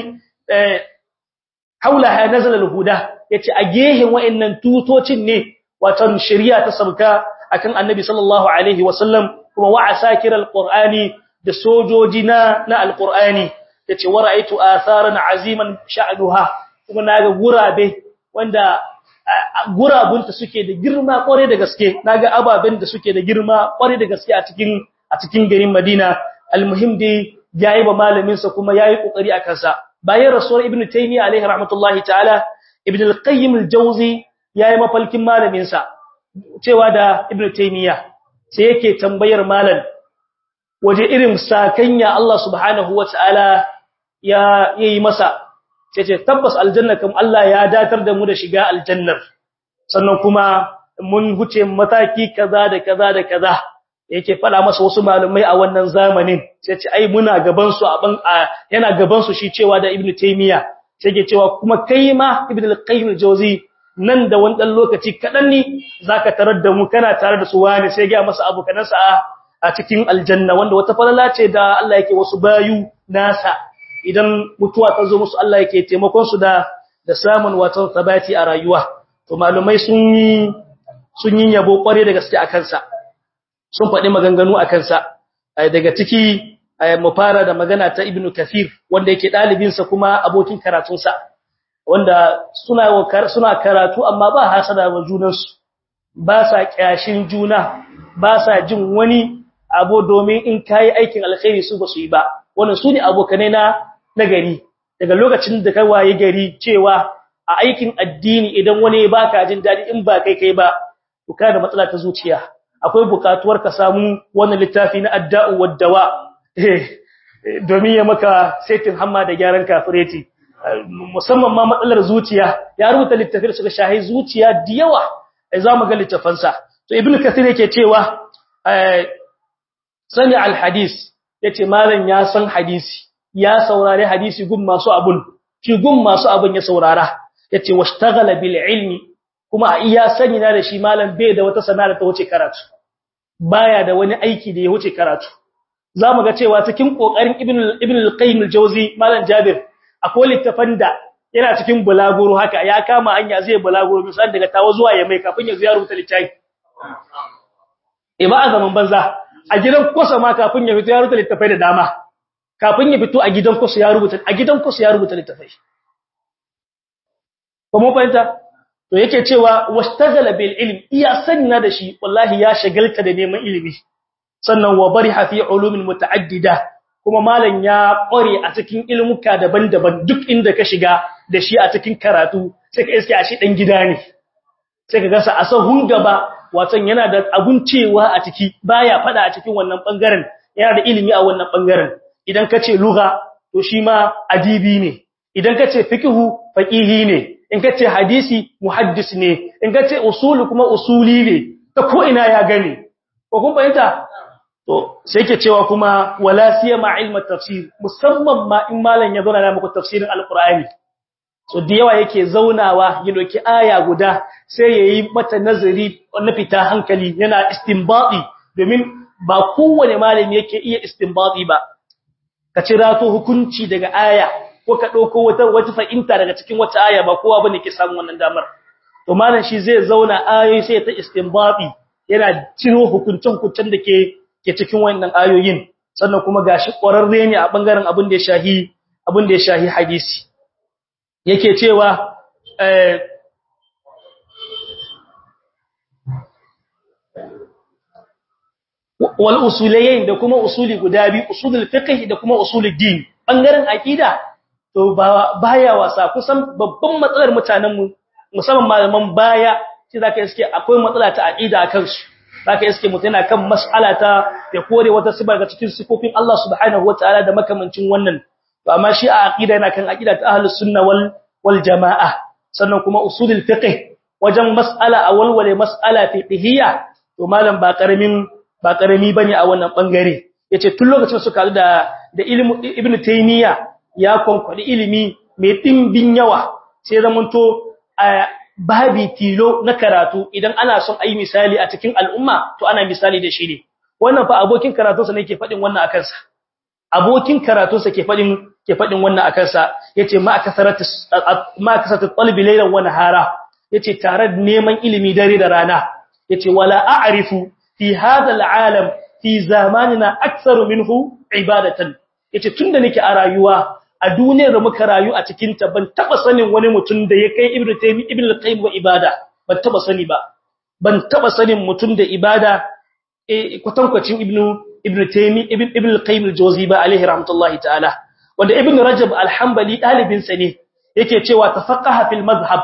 haulaha nazala al-huda yace a gehen wayannan tutocin ne wato shari'a ta sabka akan annabi sallallahu alaihi wasallam kuma wa asakiral qur'ani da sojoji na na alqur'ani yace wa ra'aytu atharan aziman sha'nuha kuma naga gurabe wanda gurabunta suke da girma kware da gaske naga ababen da suke da girma kware da gaske a cikin a cikin garin Madina almuhim dai yayi ba malamin sa kuma yayi kokari a kansa bayan rasul ibnu taymiya alaihi rahmatullahi ta'ala ibn al-qayyim al-jawzi yayi mafalkin malamin sa cewa da ibnu taymiya sai yake tambayar malam waje irin sakanya Allah subhanahu wataala ya yi masa sai ce tabbas aljanna kam Allah ya datar da mu da shiga aljannar sannan kuma mun huce mataki kaza da kaza da kaza yake fada masa wasu malumai a wannan zamanin sai ce ai muna gaban su a ban yana gaban su shi cewa da ibnu taymiya sai yake cewa kuma kai ma ibnu al-qayyim al-jawzi nan da wani dan lokaci kadan ne zaka tarar da mu kana tare da su wani sai ga masa abukanansa a cikin aljanna wanda wata falala ce da Allah yake wasu bayu nasa idan mutuwa ta zo musu Allah yake taimakon su da da samun watan sabati a rayuwa to malumai sun yi sun yi yabo kware da gaske akan sa sun faɗi maganganu akan sa daga ciki mu fara da magana ta Ibn Kathir wanda yake dalibin sa kuma abokin karatun sa wanda suna suna karatu amma ba hasada wa junan su ba sa kyashin juna ba sa jin wani abu domin in kai aikin alkhairi su ba su yi ba wannan su ne abokanai na nagari daga lokacin da kai waye gari cewa a aikin addini idan wani ya baka jin dadi in ba kai kai ba to kana da matsala ta zuciya akwai bukatuwar ka samu wannan littafi na adda'u wad-dawa domin ya maka setting hamma da gyaran kafireti musamman ma matsalar zuciya ya rubuta littafin suka shahi zuciya da yawa ai zamu ga littafansa to ibnu kathir yake cewa sani al-hadis yace malan ya san hadisi ya saurare hadisi gun masu abun shi gun masu abun ya saurara yace washtaghala bil ilmi kuma iya sani na da shi malam bai da wata sana'a ta wuce karatu baya da wani aiki da ya wuce karatu zamu ga cewa cikin kokarin ibn ibn al-qayyim al-jawzi malam jabir akwai littafan da yana cikin bulaguro haka ya kama hanya zai bulaguro misali daga tawo zuwa ya mai kafin ya ziyaru ta littafi ima zaman banza a gidan kusa ma kafin ya fito ya rubuta littafai da dama kafin ya fito a gidan kusa ya rubuta a gidan kusa ya rubuta littafai kuma fahimta to yake cewa washtaghala bil ilm iya sanna da shi wallahi ya shagalta da neman ilimi sannan wa bariha fi ulumin mutaaddida kuma malan ya kware a cikin ilmuka daban-daban duk inda ka shiga da shi a cikin karatu sai ka iske a shi dan gida ne sai ka ga sa a sahun gaba watan yana da abun cewa a ciki baya fada a cikin wannan bangaren yana da ilimi a wannan bangaren idan kace lugha to shi ma adibi ne idan kace fiqhu faqihi ne in kace hadisi muhaddis ne in kace usul kuma usuli ne ta ko ina ya gane ko kun fahimta to sai yake cewa kuma wala siyama ilmu tafsir musamman ma in malan ya zo na muku tafsirin alqur'ani so da yawa yake zaunawa ya doki aya guda sai yayi mata nazari na fita hankali yana istinbati domin ba kowane malami yake iya istinbati ba ka cira to hukunci daga aya ko ka dauko wata wata fa'inta daga cikin wata aya ba kowa bane ke samu wannan damar to malam shi zai zauna ayoyi sai ta istinbati yana ciro hukuncin hukuncin da ke ke cikin wannan ayoyin sannan kuma gashi ƙwararre ne a bangaren abin da ya shahi abin da ya shahi hadisi yake cewa eh wal usulayn da kuma usuli guda biyu usulul fiqh da kuma usulul din bangaren aqida to ba baya wasa kusan babban matsalar mutanen mu musamman malaman baya shi zaka iske akwai matsala ta aqida akan su zaka iske mutuna kan mas'ala ta ya kore wata sibar ga cikin sifofin Allah subhanahu wataala da makamancin wannan to amma shi a aqida yana kan aqida ta ahlus sunna wal wal jamaa sannan kuma usulul fiqh wajen mas'ala awalwale mas'ala fiqhiyya to malam ba karamin ba karami bane a wannan bangare yace tun lokacin suka da da ilmu ibnu taymiya ya konkwadi ilimi mai dimbin yawa sai zamanto babi tilo na karatu idan ana son ayi misali a cikin al'umma to ana misali da shi ne wannan fa abokin karatunsa ne ke fadin wannan akan sa abokin karatunsa ke fadin ke fadin wannan akan sa yace ma kasaratu ma kasaratu talbi laylan wa nahara yace tare neman ilimi dare da rana yace wala a'rifu fi hadha al'alam fi zamanina aktharu minhu ibadatan yace tunda nake a rayuwa a duniyar da muka rayu a cikin ta ban taba sanin wani mutum da ya kai ibnu taymi ibn al-qayyim wa ibada ban taba sani ba ban taba sanin mutum da ibada eh kwatankwacin ibnu ibnu taymi ibn ibn al-qayyim al-jawzi ba alaihi rahmatullahi ta'ala wanda ibn rajab al-hanbali dalibin sa ne yake cewa tafaqaha fil madhhab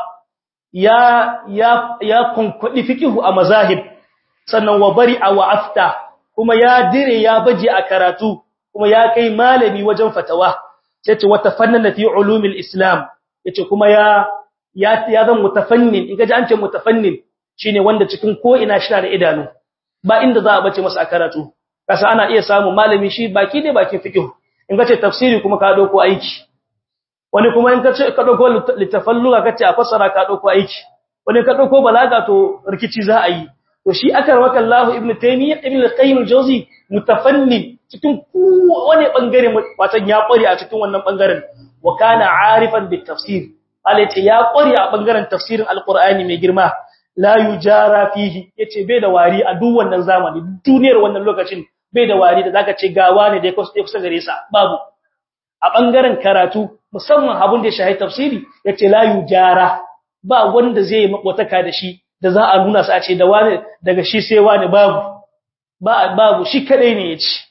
ya ya ya kunkwadi fiqhu a mazahib sannan wa bari'a wa afta kuma ya dire ya baje a karatu kuma ya kai malami wajen fatawa yace wata fannana fi ulumil islam yace kuma ya ya ya zan mutafannin in gaji an ce mutafannin shine wanda cikin ko ina shi da idanu ba inda za a bace masa a karatu kasa ana iya samu malami shi baki ne bakin fiqh in gace tafsiri kuma ka dauko aiki wani kuma in kace ka dauko litafalluga kace a fassara ka dauko aiki wani ka dauko balaga to rikici za a yi to shi akarwaka Allah ibn Taymiyyah ibn al-Qayyim al-Jawzi mutafannin cikin wani bangare watan ya kware a cikin wannan bangaren wa kana arifan bit tafsir alati ya kware a bangaren tafsirin al-Qur'ani mai girma la yujara fihi yace bai da wari a duk wannan zamani duniyar wannan lokacin bai da wari da zaka ce gawa ne da ya kusa gare sa babu a bangaren karatu musamman abun da ya shahi tafsiri yace la yujara ba wanda zai makwataka da shi da za a nuna su a ce da wani daga shi sai wani babu ba babu shi kadai ne yace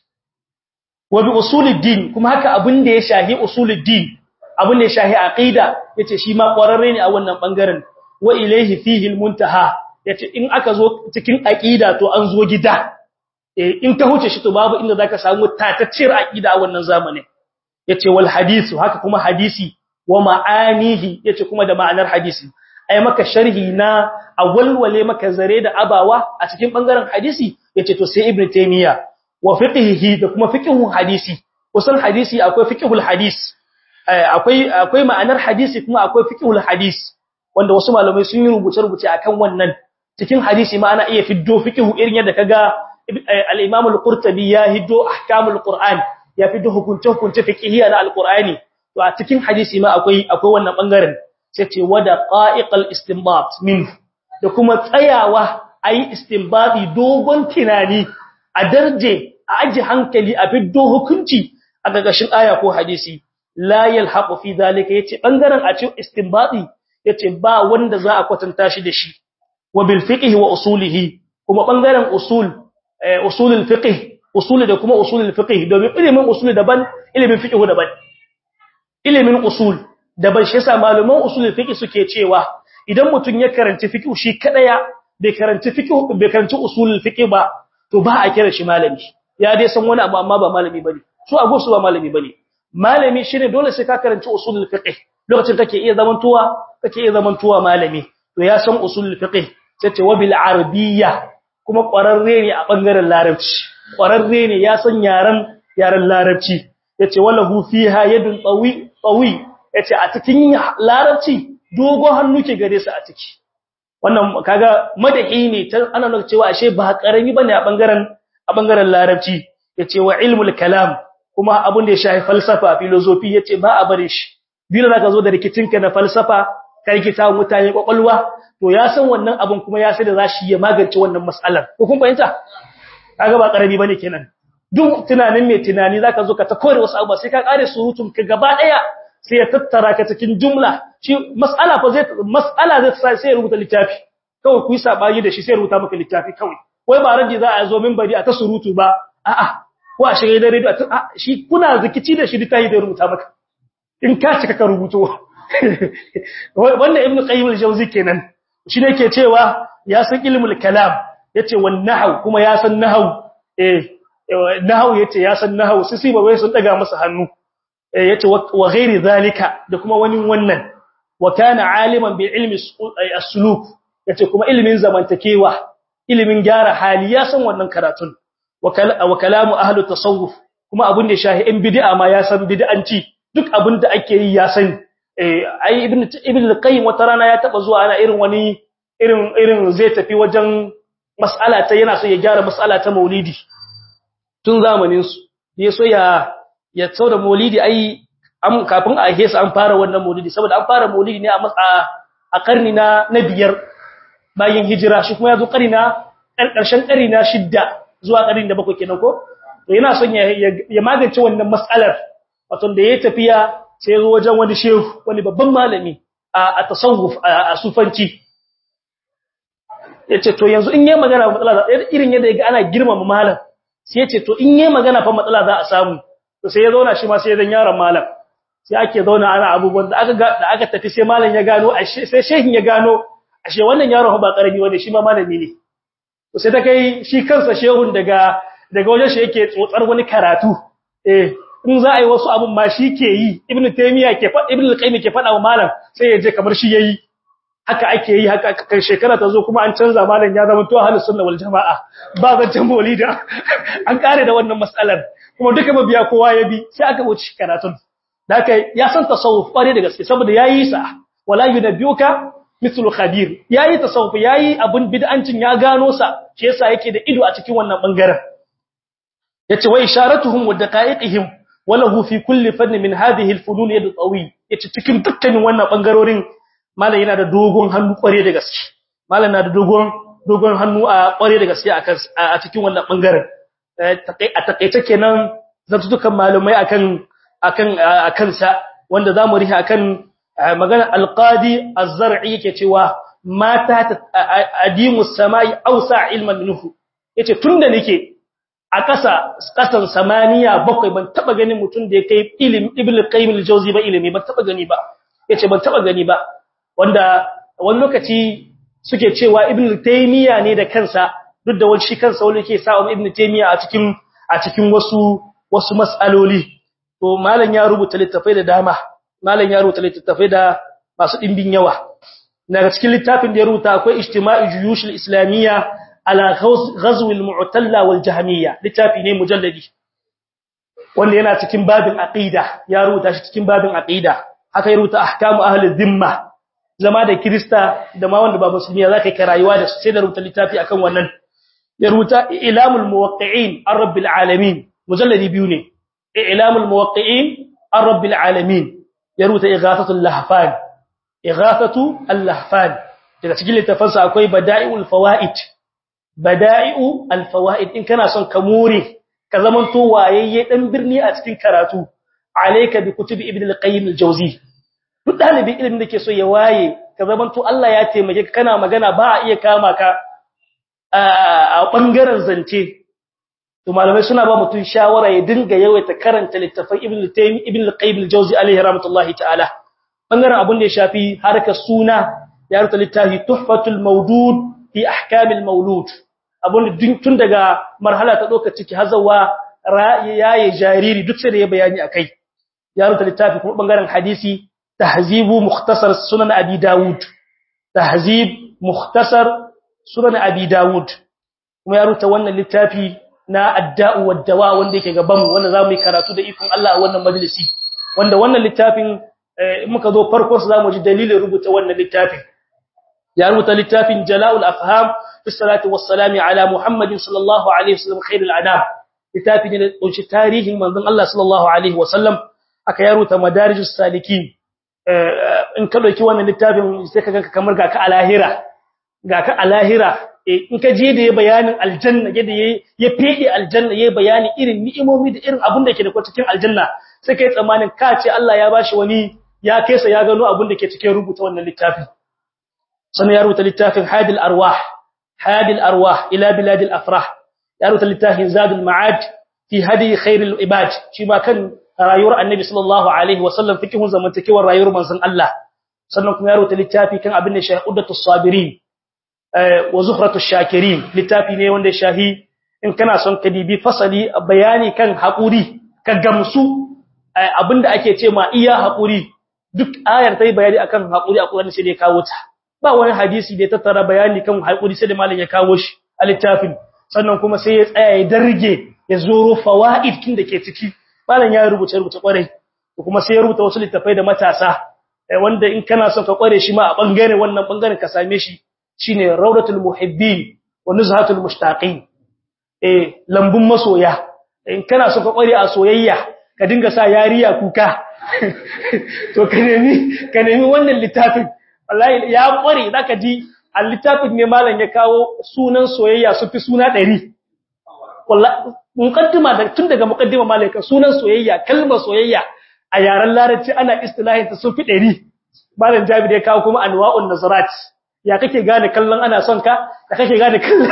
wa bi usuluddin kuma haka abin da ya shahi usuluddin abin da ya shahi aqida yace shi ma kwararre ne a wannan bangaren wa ilayhi fihi almuntaha yace in aka zo cikin aqida to an zo gida eh in ka huce shi to babu inda zaka samu tatacciyar aqida a wannan zamanin yace wal hadisu haka kuma hadisi wa ma'anihi yace kuma da ma'anar hadisi ai maka sharhi na awwalwale maka zare da abawa a cikin bangaren hadisi yace to sai ibnu taymiya wa fiqhihi da kuma fiqhun hadisi kusan hadisi akwai fiqhul hadis akwai akwai ma'anar hadisi kuma akwai fiqhul hadis wanda wasu malamai sun yi rubuce rubuce akan wannan cikin hadisi ma ana iya fiddo fiqhu irin yadda kaga al-imam al-qurtubi ya hiddo ahkamul qur'an ya fiddo hukunce hukunce fiqhiyya na al-qur'ani to a cikin hadisi ma akwai akwai wannan bangaren sai ce wada qa'iqal istinbat min da kuma tsayawa ayi istinbati dogon tunani a darje a aji hankali a fiddo hukunci a gagashin aya ko hadisi la yalhaqu fi zalika yace bangaren a cikin istinbati yace ba wanda za a kwatanta shi da shi wa bil fiqh wa usulihi kuma bangaren usul usulul fiqh usul da kuma usulul fiqh domin ilimin usul daban ilimin fiqh daban ilimin usul daban shi yasa malaman usulul fiqh suke cewa idan mutun ya karanci fiqh shi kadaya bai karanci fiqh bai karanci usulul fiqh ba to ba a kira shi malami ya dai san wani abu amma ba malami bane su a gosu ba malami bane malami shine dole sai ka karanci usulul fiqh lokacin kake iya zamantuwa kake iya zamantuwa malami to ya san usulul fiqh sai ce wabil arabiyya kuma kwararre ne a bangaren larabci kwararre ne ya san yaran yaran larabci yace walahu fiha yadun tawi tawi yace a cikin larabci dogon hannu ke gare su a ciki wannan kaga madahi ne ta ana nuna cewa ashe ba karami bane a bangaren a bangaren larabci yace wa ilmul kalam kuma abun da ya shafi falsafa philosophy yace ba a bare shi bila zaka zo da rikicinka na falsafa kai kita mutane kokolwa to ya san wannan abun kuma ya sai da zashi ya magance wannan mas'alar ko kun fahimta kaga ba karami bane kenan duk tunanin mai tunani zaka zo ka ta kore wasu abubuwa sai ka kare surutun ka gaba daya sai ya tattara ka cikin jumla shi mas'ala fa zai mas'ala zai sai rubuta littafi kawai ku yi sabani da shi sai rubuta maka littafi kawai wai ba radi za a zo minbari a ta surutu ba a'a ko a shirye da radio shi kuna zikici da shi littafi da rubuta maka in ka cika ka rubuto wannan ibnu qayyim al-jawzi kenan shi ne ke cewa ya san ilmul kalam yace wan nahwu kuma ya san nahwu eh nahwu yace ya san nahwu sisi ba wai sun daga masa hannu yace wa ghairi zalika da kuma wani wannan wa kana aliman bi ilmi as-suluk yace kuma ilmin zamantakewa ilmin gyara hali ya san wannan karatun wa kalamu ahli tasawuf kuma abun da shahi in bid'a ma ya san bid'anci duk abun da ake yi ya sani eh ai ibn ibn al-qayyim wata rana ya taba zuwa ana irin wani irin irin zai tafi wajen mas'ala ta yana so ya gyara mas'ala ta maulidi tun zamanin su yaso ya ya tsauda maulidi ai am kafin a hesa an fara wannan maulidi saboda an fara maulidi ne a a karni na na biyar bayan hijira shi kuma yazo karni na karshen karni na shidda zuwa karni da bakwai kenan ko to yana son ya ya magance wannan mas'alar wato da ya tafiya sai zo wajen wani shehu wani babban malami a tasawuf a sufanci yace to yanzu in yayi magana matsala irin yadda yaga ana girmama malam sai yace to in yayi magana fa matsala za a samu to sai ya zauna shi ma sai dan yaron malam sai ake zauna ana abubuwan da aka da aka tafi sai malam ya gano ashe sai shehin ya gano ashe wannan yaron ba karami wanda shi ma malami ne to sai ta kai shi kansa shehun daga daga wajen shi yake tsotsar wani karatu eh in za a yi wasu abun ma shi ke yi ibn taymiya ke fa ibn al-qayyim ke fada wa malam sai ya je kamar shi yayi haka ake yi haka kan shekara ta zo kuma an canza malam ya zama to ahlus sunna wal jamaa ba zancen maulida an kare da wannan mas'alar kuma duka mabiya kowa ya bi sai aka wuce karatun da haka ya san tasawuf kware da gaske saboda yayi sa wala yunabbiuka mithlu khabir yayi tasawuf yayi abun bid'ancin ya gano sa shi yasa yake da ido a cikin wannan bangaren yace wa isharatuhum wa daqa'iqihim walahu fi kulli fann min hadhihi al-funun yad tawi yace cikin dukkanin wannan bangarorin malam yana da dogon hannu kware da gaske malam na da dogon dogon hannu a kware da gaske a cikin wannan bangaren a takeice kenan zantukan malumai akan akan akan sa wanda zamu rihi akan magana al-qadi az-zar'i yake cewa mata adimu samai awsa ilman minhu yace tunda nake a ƙasa ƙasan samaniya bakwai ban taba ganin mutum da ya kai ilimi ibn qayyim al-jawzi ba ilimi ban taba gani ba yace ban taba gani ba wanda wani lokaci suke cewa ibn taymiya ne da kansa duk da wani shi kansa wani yake sa ibn taymiya a cikin a cikin wasu wasu mas'aloli to malam ya rubuta littafai da dama malam ya rubuta littafai da masu dimbin yawa daga cikin littafin da ya rubuta akwai ijtima'i juyush al-islamiyya ala ghazw al-mu'talla wal jahmiyya littafi ne mujalladi wanda yana cikin babin aqida ya rubuta shi cikin babin aqida haka ya rubuta ahkamu ahli dhimma zama da krista da ma wanda ba musulmi zaka kai rayuwa da su sai da rubuta littafi akan wannan ya rubuta ilamul muwaqqi'in ar-rabbil alamin mujalladi biyu ne ilamul muwaqqi'in ar-rabbil alamin ya rubuta ighathatul lahfan ighathatu al-lahfan daga cikin littafansa akwai bada'iul fawaid bada'i'u al-fawaid in kana son ka more ka zamanto wayayye dan birni a cikin karatu alayka bi kutubi ibn al-qayyim al-jawzi duk dalibi ilimin da ke so ya waye ka zamanto Allah ya taimake ka kana magana ba a iya kama ka a bangaren zance to malamai suna ba mutun shawara ya dinga yawaita karanta littafin ibn al-tayyib ibn al-qayyim al-jawzi alayhi rahmatullahi ta'ala bangaren abun da ya shafi harkar suna ya rubuta littafi tuhfatul mawdud fi ahkamil mawlud abun tun daga marhala ta doka ciki hazawa yayi jariri duk sai da ya bayani akai ya rubuta littafi kuma bangaren hadisi tahzibu mukhtasar sunan abi daud tahzib mukhtasar sunan abi daud kuma ya rubuta wannan littafi na adda'u wad-dawa wanda yake gaban mu wanda zamu yi karatu da ikon Allah a wannan majalisi wanda wannan littafin in muka zo farkon su zamu ji dalilin rubuta wannan littafin ya rubuta littafin Jala'ul Afham fi salati wassalamu ala Muhammadin sallallahu alaihi wasallam khairul anam littafin ne kunshi tarihin manzon Allah sallallahu alaihi wasallam aka ya rubuta Madarijus Salikin in ka dauki wannan littafin sai ka ganka kamar ga ka alahira ga ka alahira in ka je da ya bayanin aljanna yadda ya fede aljanna ya bayani irin ni'imomi da irin abin da ke da cikin aljanna sai kai tsammanin ka ce Allah ya bashi wani ya kaisa ya gano abin da ke cikin rubuta wannan littafin sannan ya rubuta littafin Hadil Arwah Hadil Arwah ila Biladil Afrah ya rubuta littafin Zadul Ma'ad fi hadi khairil ibad shi ma kan rayuwar Annabi sallallahu alaihi wasallam fikihun zamantakewar rayuwar manzon Allah sannan kuma ya rubuta littafi kan abin da shahudatus sabirin wa zuhratush shakirin littafi ne wanda shahi in kana son ka dibi fasali bayani kan hakuri ka gamsu abinda ake ce ma iya hakuri duk ayar tai bayani akan hakuri a Qur'ani sai da kawo ta ba wani hadisi da ya tattara bayani kan hakuri sai da malam ya kawo shi a littafin sannan kuma sai ya tsaya ya darge ya zoro fawaid kin da ke ciki malam ya rubuce rubuce kwarai kuma sai ya rubuta wasu littafai da matasa wanda in kana son ka kware shi ma a bangare wannan bangaren ka same shi shine Rawdatul Muhibbin wa Nuzhatul Mushtaqin eh lambun masoya in kana son ka kware a soyayya ka dinga sa yariya kuka to ka nemi ka nemi wannan littafin wallahi ya kware zaka ji a littafin ne malam ya kawo sunan soyayya su fi suna ɗari wallahi muqaddima da tun daga muqaddima malaka sunan soyayya kalmar soyayya a yaran larabci ana istilahin ta su fi ɗari malam Jabir ya kawo kuma anwa'un nazarat ya kake gane kallon ana son ka da kake gane kallon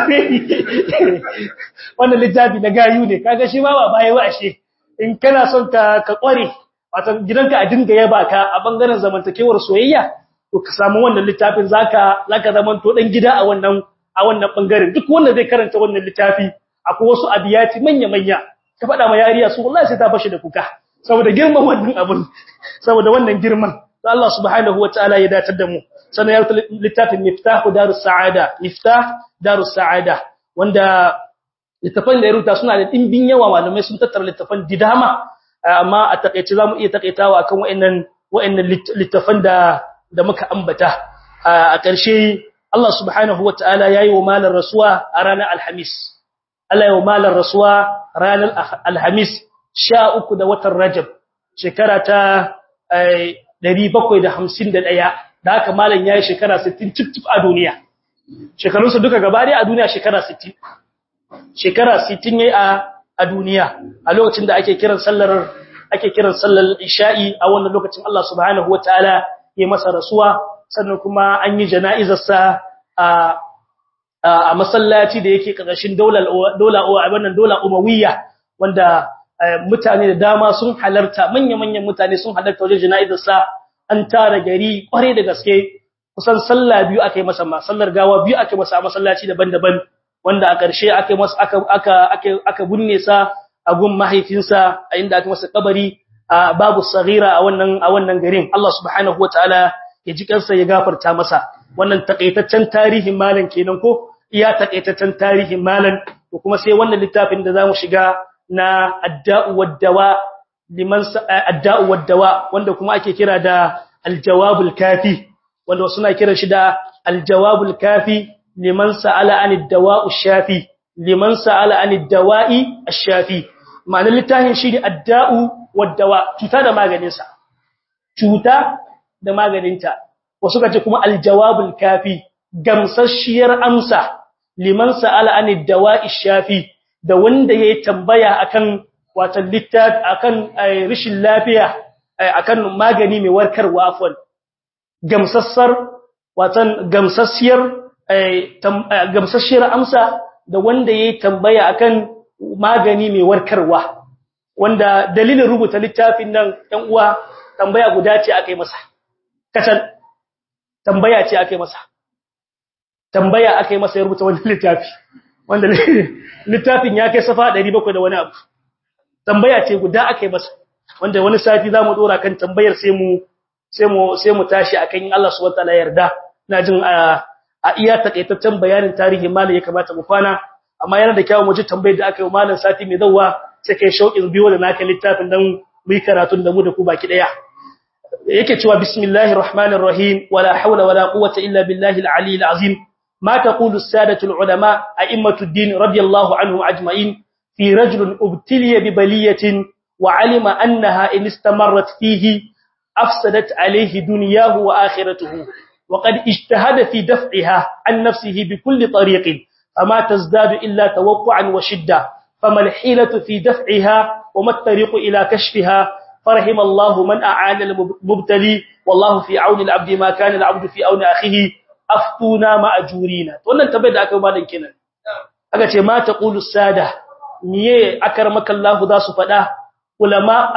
wannan littafi na gayu ne kaga shi ma ba bai wa ashe in kana son ka ka kware wato gidanka a dinga yaba ka a bangaren zamantakewar soyayya to ka samu wannan littafin zaka zaka zaman to dan gida a wannan a wannan bangaren duk wanda zai karanta wannan littafi akwai wasu abiyati manya manya ka fada ma yariya su wallahi sai ta fashi da kuka saboda girman wannan abun saboda wannan girman to Allah subhanahu wataala ya datar da mu sannan ya littafin Miftahu Darus Sa'ada Miftah Darus Sa'ada wanda littafan da ya rubuta suna da dimbin yawa malamai sun tattara littafan didama amma a takeice zamu iya takeitawa akan wayannan wayannan littafan da da muka ambata a ƙarshe Allah subhanahu wataala yayi wa malar rasuwa a ranar alhamis Allah yayi wa malar rasuwa ranar alhamis sha uku da watan Rajab shekara ta ɗari bakwai da hamsin da ɗaya da haka malam yayi shekara sittin cif a duniya shekarunsa duka gaba dai a duniya shekara sittin shekara sittin yayi a a duniya a lokacin da ake kiran sallar ake kiran sallar isha'i a wannan lokacin Allah subhanahu wataala ya masa rasuwa sannan kuma an yi jana'izar sa a a masallaci da yake karkashin daular dola wannan dola umawiyya wanda mutane da dama sun halarta manya-manyan mutane sun halarta wajen jana'izar sa an tara gari kware da gaske kusan sallah biyu aka yi masa ma sallar gawa biyu aka yi masa a masallaci daban-daban wanda a ƙarshe aka yi masa aka aka aka aka bunne sa a gun mahaifinsa a inda aka masa kabari a babu saghira a wannan a wannan garin Allah subhanahu wataala ya ji kansa ya gafarta masa wannan takaitaccen tarihin malan kenan ko iya takaitaccen tarihin malan to kuma sai wannan littafin da zamu shiga na adda'u wad-dawa liman adda'u wad-dawa wanda kuma ake kira da al-jawabul kafi wanda suna kiran shi da al-jawabul kafi liman sa'ala anid dawa'u shafi liman sa'ala anid dawa'i ash-shafi ma'anar littafin shi ne adda'u wad-dawa cuta da maganin sa cuta da maganinta wasu kace kuma al-jawabul kafi gamsashiyar amsa liman sa'ala anid dawa'i ash-shafi da wanda yayi tambaya akan wato littafi akan rishin lafiya akan magani mai warkarwa afwan gamsassar wato gamsassiyar gamsashiyar amsa da wanda yayi tambaya akan magani mai warkarwa wanda dalilin rubuta littafin nan ɗan uwa tambaya guda ce akai masa kacal tambaya ce akai masa tambaya akai masa ya rubuta wannan littafi wanda littafin ya kai safa ɗari bakwai da wani abu tambaya ce guda akai masa wanda wani sati zamu dora kan tambayar sai mu sai mu sai mu tashi akan Allah subhanahu wataala yarda ina jin a iya takaitaccen bayanin tarihi malam ya kamata mu kwana amma yana da kyau mu ji tambayar da aka yi malam sati mai zawwa sai kai shauƙin biyo da naka littafin dan mu yi karatun da mu da ku baki daya yake cewa bismillahir rahmanir rahim wala hawla wala quwwata illa billahi al-aliyyil azim ma taqulu as-sadatu al-ulama a'immatud din radiyallahu anhum ajma'in fi rajulin ubtiliya bi baliyatin wa 'alima annaha in istamarrat fihi afsadat alayhi dunyahu wa akhiratuhu wa qad ijtahada fi daf'iha an nafsihi bi kulli tariqin fama tazdadu illa tawaqqu'an wa shidda fama al-hilatu fi daf'iha wa ma at-tariqu ila kashfiha فرحم الله من أعان المبتلي والله في عون العبد ما كان العبد في عون أخيه أفتونا مأجورين wannan tabbai da aka malan kenan aka ce ma taqulu sada niye akramaka Allah za su fada ulama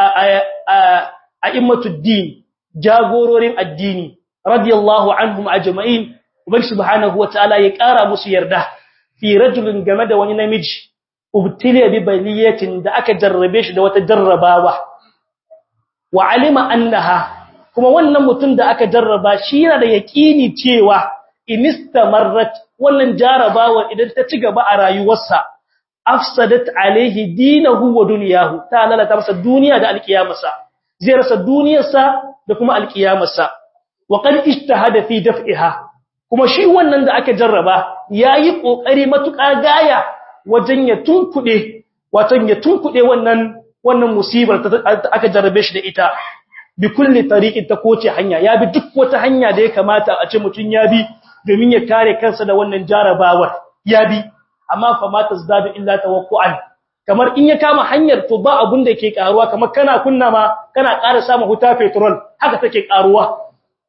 a'immatud din jagororin addini radiyallahu anhum ajma'in ubangi subhanahu wataala ya kara musu yarda fi rajulin game da wani namiji ubtiliya bi baliyatin da aka jarrabe shi da wata jarrabawa wa alima annaha kuma wannan mutum da aka jarraba shi yana da yaqini cewa inistamarrat wannan jarabawa idan ta ci gaba a rayuwarsa afsadat alaihi dinahu wa dunyahu ta lalata masa duniya da alkiyamarsa zai rasa duniyarsa da kuma alkiyamarsa wa qad ijtahada fi daf'iha kuma shi wannan da aka jarraba yayi kokari matuƙa gaya wajen ya tunkude wato ya tunkude wannan wannan musibar da aka jarrabe shi da ita bi kulli tariqin ta koce hanya ya bi duk wata hanya da ya kamata a ce mutun ya bi domin ya kare kansa da wannan jarabawar ya bi amma fa ma tazdadu illa tawaqqu'an kamar in ya kama hanyar to ba abun da yake karuwa kamar kana kunna ma kana ƙara samu huta petrol haka take karuwa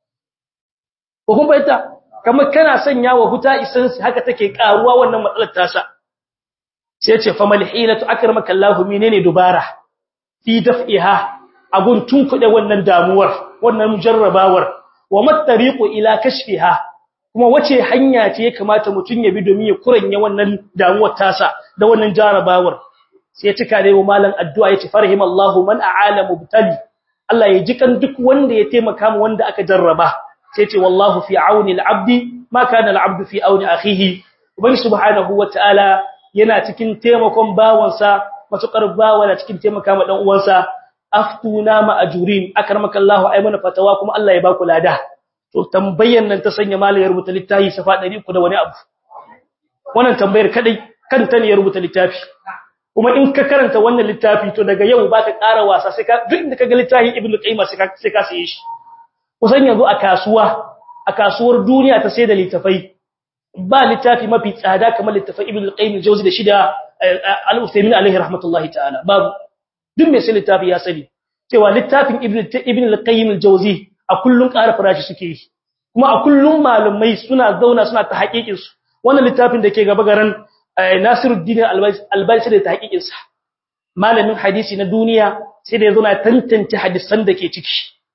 ko kun bayyana kamar kana sanya wa huta essence haka take karuwa wannan matsalar tasa sai ce fa malhilatu akramaka Allah menene dubara fi daf'iha abun tunkude wannan damuwar wannan mujarrabawar wa mattariqu ila kashfiha kuma wace hanya ce ya kamata mutun ya bi domin ya kuranya wannan damuwar tasa da wannan jarabawar sai ya cika dai malan addu'a yace farhimallahu man a'ala mubtali Allah ya jikan duk wanda ya taimaka mu wanda aka jarraba sai ce wallahu fi auni al-abdi ma kana al-abdu fi auni akhihi ubangi subhanahu wataala yana cikin taimakon bawansa matukar bawa na cikin taimaka ma dan uwansa aftuna ma ajurin akramakallahu ay mana fatawa kuma Allah ya ba ku lada to tambayar nan ta sanya malai rubuta littafi safa ɗari uku da wani abu wannan tambayar kadai kanta ne ya rubuta littafi kuma in ka karanta wannan littafi to daga yau baka ƙara wasa sai ka duk inda kaga littafin ibnu qayyim sai ka sai ka saye shi kusan yanzu a kasuwa a kasuwar duniya ta sai da littafai ba littafi mafi tsada kamar littafin ibnu qayyim al-jawzi da shida al-usaymin alayhi rahmatullahi ta'ala babu duk mai sai littafi ya sani cewa littafin ibnu ibnu al-qayyim al-jawzi a kullun ƙara farashi suke yi kuma a kullun malumai suna zauna suna ta haƙiƙin su wannan littafin da ke gaba garan Nasiruddin Albani sai da ta haƙiƙin sa malamin hadisi na duniya sai da yazo na tantance hadisan da ke ciki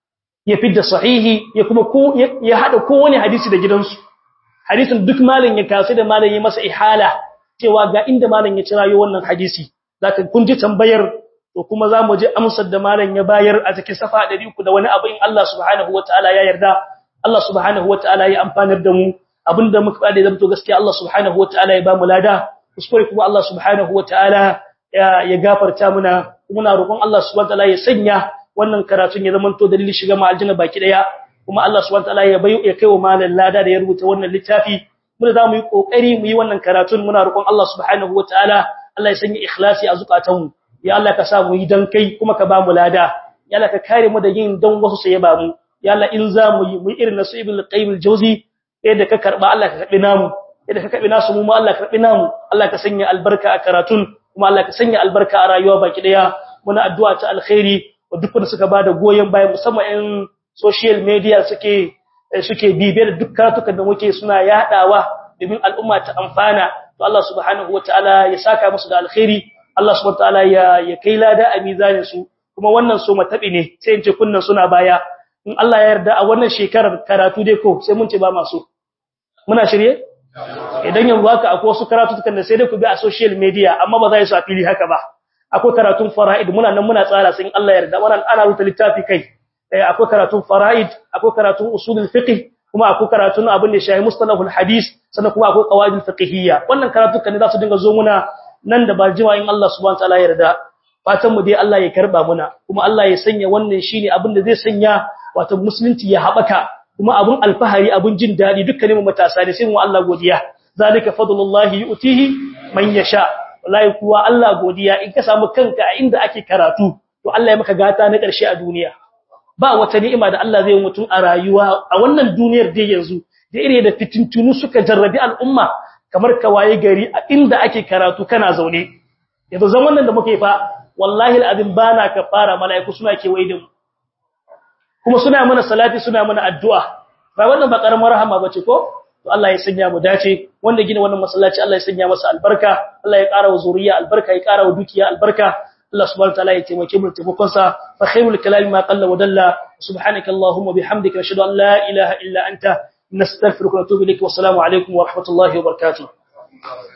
ya fidda sahihi ya kuma ko ya hada kowane hadisi da gidansu hadisin duk malam ya kasu da malam ya masa ihala cewa ga inda malam ya cirayo wannan hadisi zaka kun ji tambayar to kuma zamu je amsar da malam ya bayar a cikin safa ɗari uku da wani abu in Allah subhanahu wataala ya yarda Allah subhanahu wataala ya amfanar da mu abinda muka fada da to gaskiya Allah subhanahu wataala ya ba mu lada kuskure kuma Allah subhanahu wataala ya gafarta muna muna roƙon Allah subhanahu wataala ya sanya wannan karatun ya zama to dalilin shiga ma aljanna baki daya kuma Allah subhanahu wataala ya bayu ya kaiwa malan lada da ya rubuta wannan littafi mun za mu yi kokari mu yi wannan karatun muna roƙon Allah subhanahu wataala Allah ya sanya ikhlasi a zukatanmu ya Allah ka sa mu yi dan kai kuma ka ba mu lada ya Allah ka kare mu da yin dan wasu sai ya ba mu ya Allah in za mu yi mu irin nasu ibn al-qayyim al-jawzi yadda ka karba Allah ka karbi namu yadda ka karbi nasu mu ma Allah ka karbi namu Allah ka sanya albarka a karatun kuma Allah ka sanya albarka a rayuwa baki daya muna addu'a ta alkhairi wa dukkan suka bada goyen bayan musamman in social media suke suke bibiyar duk karatukan da muke suna yadawa domin al'umma ta amfana to Allah subhanahu wataala ya saka musu da alkhairi Allah subhanahu wataala ya ya kai lada a mizanin su kuma wannan so matabi ne sai in ce kunnan suna baya in Allah ya yarda a wannan shekarar karatu dai ko sai mun ce ba masu muna shirye idan yanzu haka akwai wasu karatukan da sai dai ku bi a social media amma ba za su a fili haka ba akwai karatun fara'id muna nan muna tsara sai in Allah ya yarda wannan ana rubuta littafi kai akwai karatun fara'id akwai karatun usulul fiqh kuma akwai karatun abin da shahi mustalahul hadis sannan kuma akwai qawaidul fiqhiyya wannan karatukan ne za su dinga zo muna nan da ba jima in Allah subhanahu wataala ya yarda fatan mu dai Allah ya karba muna kuma Allah ya sanya wannan shine abin da zai sanya wato musulunci ya habaka kuma abun alfahari abun jin dadi dukkanin mu matasa ne sai mu Allah godiya zalika fadlullahi yu'tihi man yasha wallahi kuwa Allah godiya in ka samu kanka a inda ake karatu to Allah ya maka gata na ƙarshe a duniya ba wata ni'ima da Allah zai yi mutum a rayuwa a wannan duniyar da yanzu da ire da fitintunu suka jarrabi al'umma kamar ka waye gari a inda ake karatu kana zaune yanzu zaman nan da muke fa wallahi alazim bana ka fara mala'iku suna kewaye da mu kuma suna mana salati suna mana addu'a ba wannan ba karamar rahama bace ko to Allah ya sanya mu dace wanda gina wannan masallaci Allah ya sanya masa albarka Allah ya ƙara wa zuriya albarka ya ƙara wa dukiya albarka Allah subhanahu wa ta'ala ya taimake mu taimakon sa fa khairul kalami ma qalla wa dalla subhanaka allahumma bihamdika ashhadu an la ilaha illa anta nastaghfiruka wa natubu ilayk wa assalamu alaikum wa rahmatullahi wa barakatuh